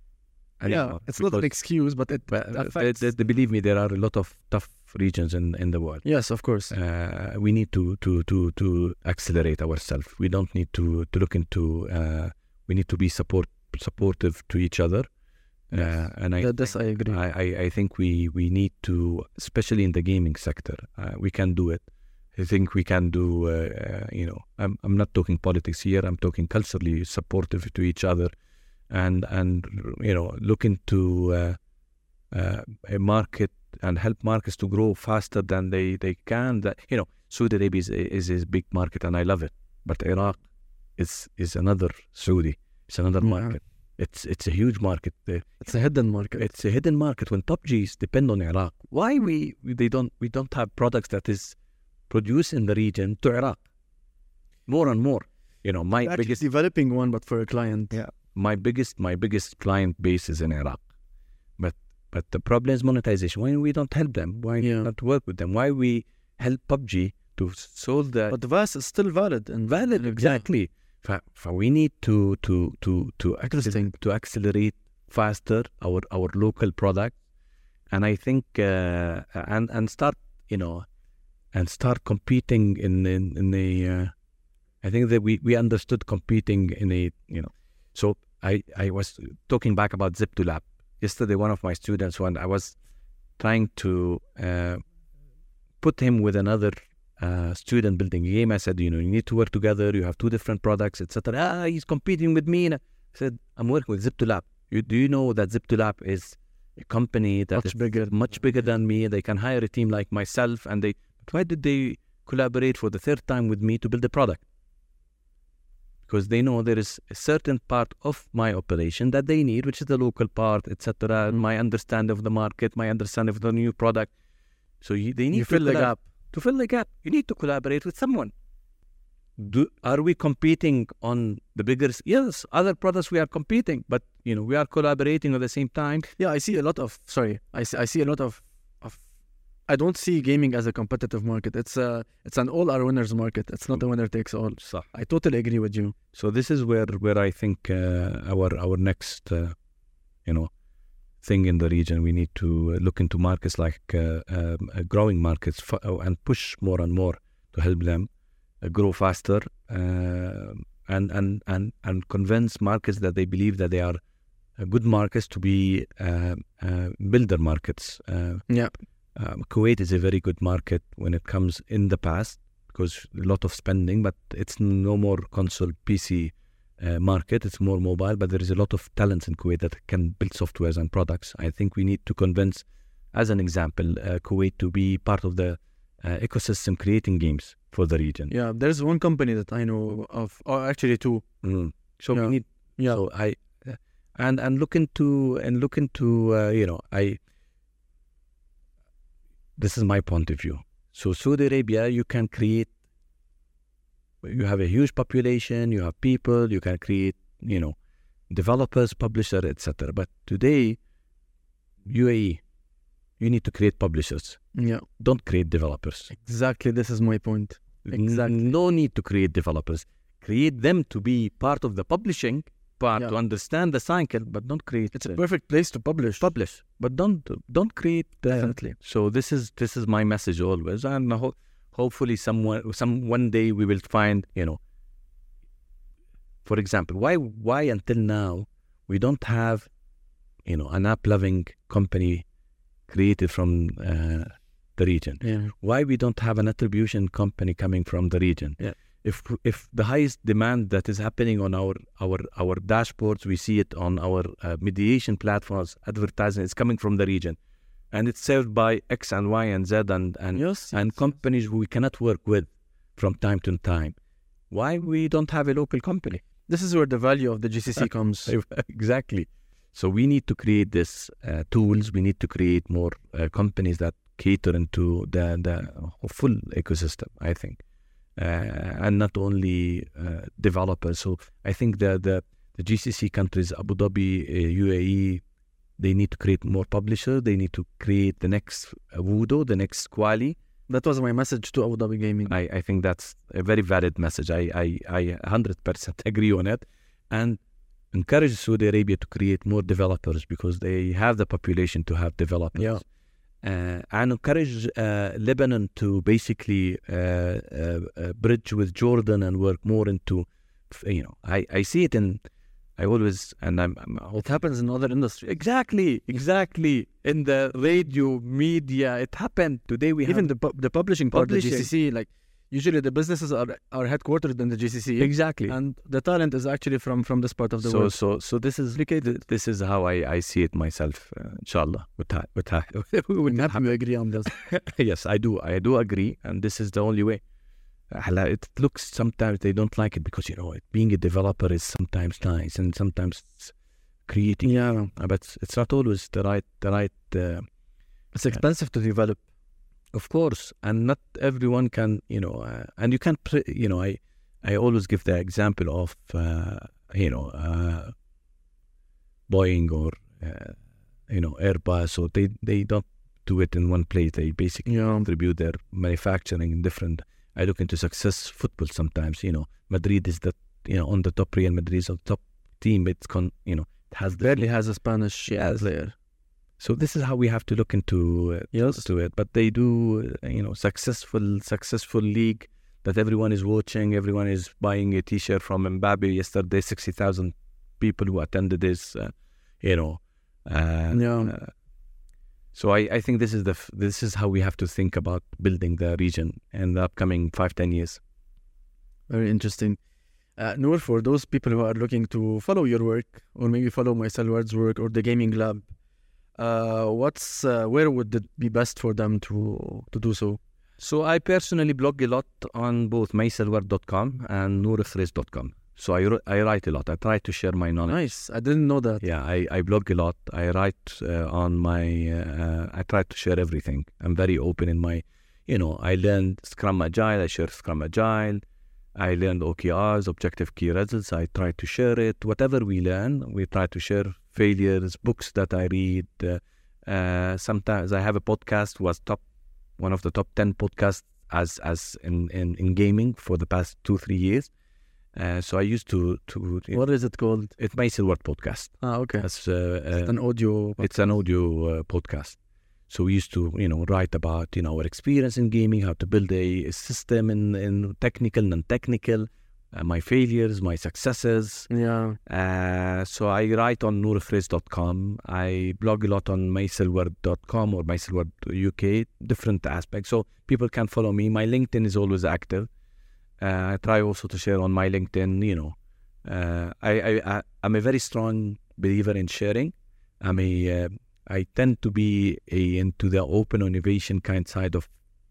yeah, anymore, it's not an because- excuse, but it but, uh, affects. they- they- believe me, there are a lot of tough regions in, in the world. Yes, of course. Uh, we need to to to to accelerate ourselves. We don't need to to look into. Uh, we need to be support supportive to each other. Uh, and I That, this I agree. I, I, I think we, we need to, especially in the gaming sector, uh, we can do it. I think we can do, uh, uh, you know, I'm, I'm not talking politics here, I'm talking culturally supportive to each other and, and you know, look into uh, uh, a market and help markets to grow faster than they, they can. That, you know, Saudi Arabia is, is a big market and I love it. But Iraq is, is another Saudi, it's another Yeah. market. It's it's a huge market there. It's a hidden market. It's a hidden market. When top Gs depend on Iraq, why we, we they don't we don't have products that is produced in the region to Iraq? More and more, you know, my We're actually biggest developing one, but for a client. yeah my biggest my biggest client base is in Iraq, but but the problem is monetization. Why we don't help them? Why Yeah. not work with them? Why we help P U B G to solve the But the V A S is still valid. And valid exactly. For, for we need to to to to Interesting. accel- to accelerate faster our our local product, and I think uh, and and start you know and start competing in in, in a. Uh, I think that we, we understood competing in a you know. So I I was talking back about Zip2Lab yesterday. One of my students, when I was trying to uh, put him with another. Uh, student building a game. I said, you know, you need to work together. You have two different products, et cetera. Ah, he's competing with me. And I said, I'm working with Zip2Lab. You, do you know that Zip2Lab is a company that Much is bigger. much bigger than me? They can hire a team like myself, and they. But why did they collaborate for the third time with me to build a product? Because they know there is a certain part of my operation that they need, which is the local part, et cetera. And my understanding of the market, my understanding of the new product. So you, they need You to fill the collab- gap. To fill the gap, you need to collaborate with someone. Do, are we competing on the bigger? s- Yes, other products we are competing, but you know we are collaborating at the same time. Yeah, I see a lot of. Sorry, I see. I see a lot of. of I don't see gaming as a competitive market. It's a. It's an all our winners market. It's not a winner takes all. So, I totally agree with you. so this is where where I think uh, our our next, uh, you know, thing in the region. We need to look into markets like uh, um, uh, growing markets f- uh, and push more and more to help them uh, grow faster uh, and and and and convince markets that they believe that they are uh, good markets to be uh, uh, builder markets. Uh, Yeah. um, Kuwait is a very good market when it comes in the past because a lot of spending, but it's no more console P C uh, market. It's more mobile, but there is a lot of talents in Kuwait that can build softwares and products. I think we need to convince, as an example, uh, Kuwait to be part of the uh, ecosystem creating games for the region. Yeah, there's one company that I know of, or actually two. Mm. So Yeah. we need. Yeah. So I, uh, and and look into and look into uh, you know I. This is my point of view. So Saudi Arabia, you can create. You have a huge population. You have people. You can create. You know, developers, publisher, et cetera. But today, U A E, you need to create publishers. Yeah, Don't create developers. exactly. This is my point. Exactly. N- No need to create developers. Create them to be part of the publishing part, Yeah. to understand the cycle, but don't create. It's a uh, perfect place to publish. publish, but don't don't create. Uh, Definitely. so this is this is my message always, and ho- hopefully someone some one day we will find, you know. For example, why why until now we don't have, you know, an app loving company created from uh, the region? Yeah. Why we don't have an attribution company coming from the region? Yeah. If if the highest demand that is happening on our our our dashboards, we see it on our uh, mediation platforms, advertising is coming from the region, and it's served by X and Y and Z and and Yes. and companies we cannot work with from time to time. Why we don't have a local company? This is where the value of the G C C comes. Exactly. So we need to create this uh, tools. We need to create more uh, companies that cater into the the full ecosystem, I think, uh, and not only uh, developers. So I think the the, the G C C countries, Abu Dhabi, uh, U A E, they need to create more publishers. They need to create the next uh, Voodoo, the next Quali. That was my message to Abu Dhabi Gaming. I, I think that's a very valid message. I, I, I one hundred percent agree on it. And encourage Saudi Arabia to create more developers because they have the population to have developers. Yeah. Uh, and encourage uh, Lebanon to basically uh, uh, uh, bridge with Jordan and work more into, you know, I, I see it in, I always, and I'm, I'm It happens in other industries. exactly, exactly. In the radio, media, it happened. Today we Even have, the pu- the publishing part, the G C Publishing. C, like usually the businesses are are headquartered in the G C C, exactly. and the talent is actually from from this part of the so world. so so this is this is how I, I see it myself, uh, inshallah. With that, with that, I'm happy we agree on this. yes, I do I do agree, and this is the only way. Uh, It looks sometimes they don't like it because, you know, it, being a developer is sometimes nice and sometimes it's creating, Yeah, uh, but it's not always the right the right. Uh, it's expensive to develop. Of course, and not everyone can, you know, uh, and you can't, pre- you know, I, I always give the example of, uh, you know, uh, Boeing or, uh, you know, Airbus, so they, they don't do it in one place. They basically Yeah, contribute their manufacturing in different. I look into success football sometimes, you know, Madrid is the, you know, on the top, Real Madrid is on top team. It's, con, you know, it has the barely has a Spanish Yes. player. So this is how we have to look into it, Yes. to it. But they do, uh, you know, successful successful league that everyone is watching. Everyone is buying a T-shirt from Mbappe yesterday. Sixty thousand people who attended this, uh, you know. Uh, Yeah. uh, so I, I think this is the f- this is how we have to think about building the region in the upcoming five ten years. Very interesting. Uh, Noor, for those people who are looking to follow your work or maybe follow Myselword's work or the Gaming Lab, uh, what's uh, where would it be best for them to to do so? So I personally blog a lot on both myselword dot com and nourkhreis dot com. So I, I write a lot. I try to share my knowledge. Nice. I didn't know that. Yeah, I, I blog a lot. I write uh, on my, uh, I try to share everything. I'm very open in my, you know, I learned Scrum Agile, I share Scrum Agile. I learned O K Rs, Objective Key Results. I try to share it. Whatever we learn, we try to share failures, books that I read. Uh, uh, sometimes I have a podcast, was top, one of the top ten podcasts as as in, in, in gaming for the past two, three years. Uh, so I used to to What is it called? it's Myselword podcast. Ah, okay. That's uh, It's uh, an audio. it's an audio uh, podcast. So we used to, you know, write about, you know, our experience in gaming, how to build a, a system in, in technical, non-technical, uh, my failures, my successes. Yeah. Uh, so I write on nourkhreis dot com. I blog a lot on myselword dot com or Myselword U K, different aspects. So people can follow me. My LinkedIn is always active. Uh, I try also to share on my LinkedIn, you know. Uh, I, I, I, I'm a very strong believer in sharing. I'm a, uh, I tend to be a, into the open innovation kind side of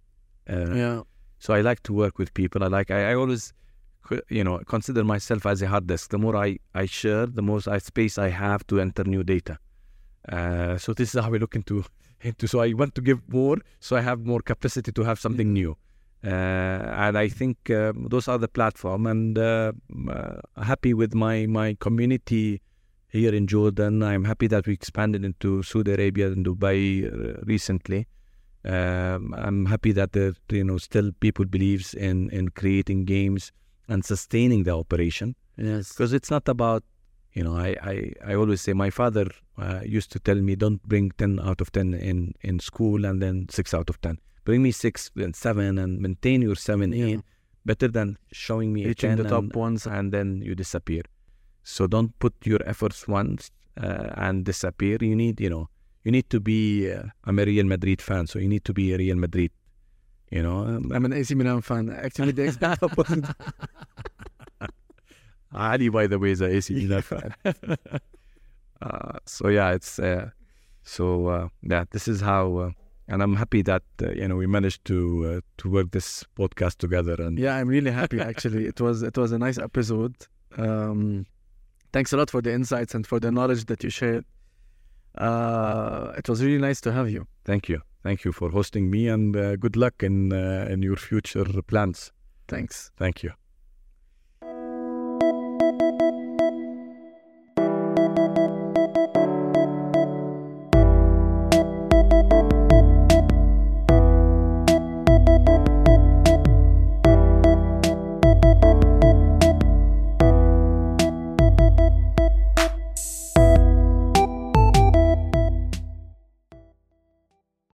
Uh, Yeah. So I like to work with people. I like. I, I always, co- you know, consider myself as a hard disk. The more I, I share, the more I, space I have to enter new data. Uh, so this is how we look into into. So I want to give more, so I have more capacity to have something new. Uh, and I think um, those are the platform. And uh, uh, happy with my my community here in Jordan. I'm happy that we expanded into Saudi Arabia and Dubai uh, recently. Um, I'm happy that the you know still people believes in in creating games and sustaining the operation. Yes. Because it's not about, you know, I, I, I always say, my father uh, used to tell me, don't bring ten out of ten in, in school and then six out of ten. Bring me six and seven and maintain your seven, Yeah. eight, better than showing me a Reaching ten the top and, ones. and then you disappear. So don't put your efforts once uh, and disappear. You need, you know, you need to be, uh, I'm a Real Madrid fan, so you need to be a Real Madrid, you know. Um, I'm an A C Milan fan. Actually, the exact opposite. Ali, by the way, is a A C Milan fan. uh, so yeah, it's uh, so uh, yeah. This is how, uh, and I'm happy that uh, you know we managed to uh, to work this podcast together. And Yeah, I'm really happy. Actually, it was it was a nice episode. Um, thanks a lot for the insights and for the knowledge that you shared. Uh, it was really nice to have you. thank you, thank you for hosting me, and uh, good luck in uh, in your future plans. Thanks. Thank you.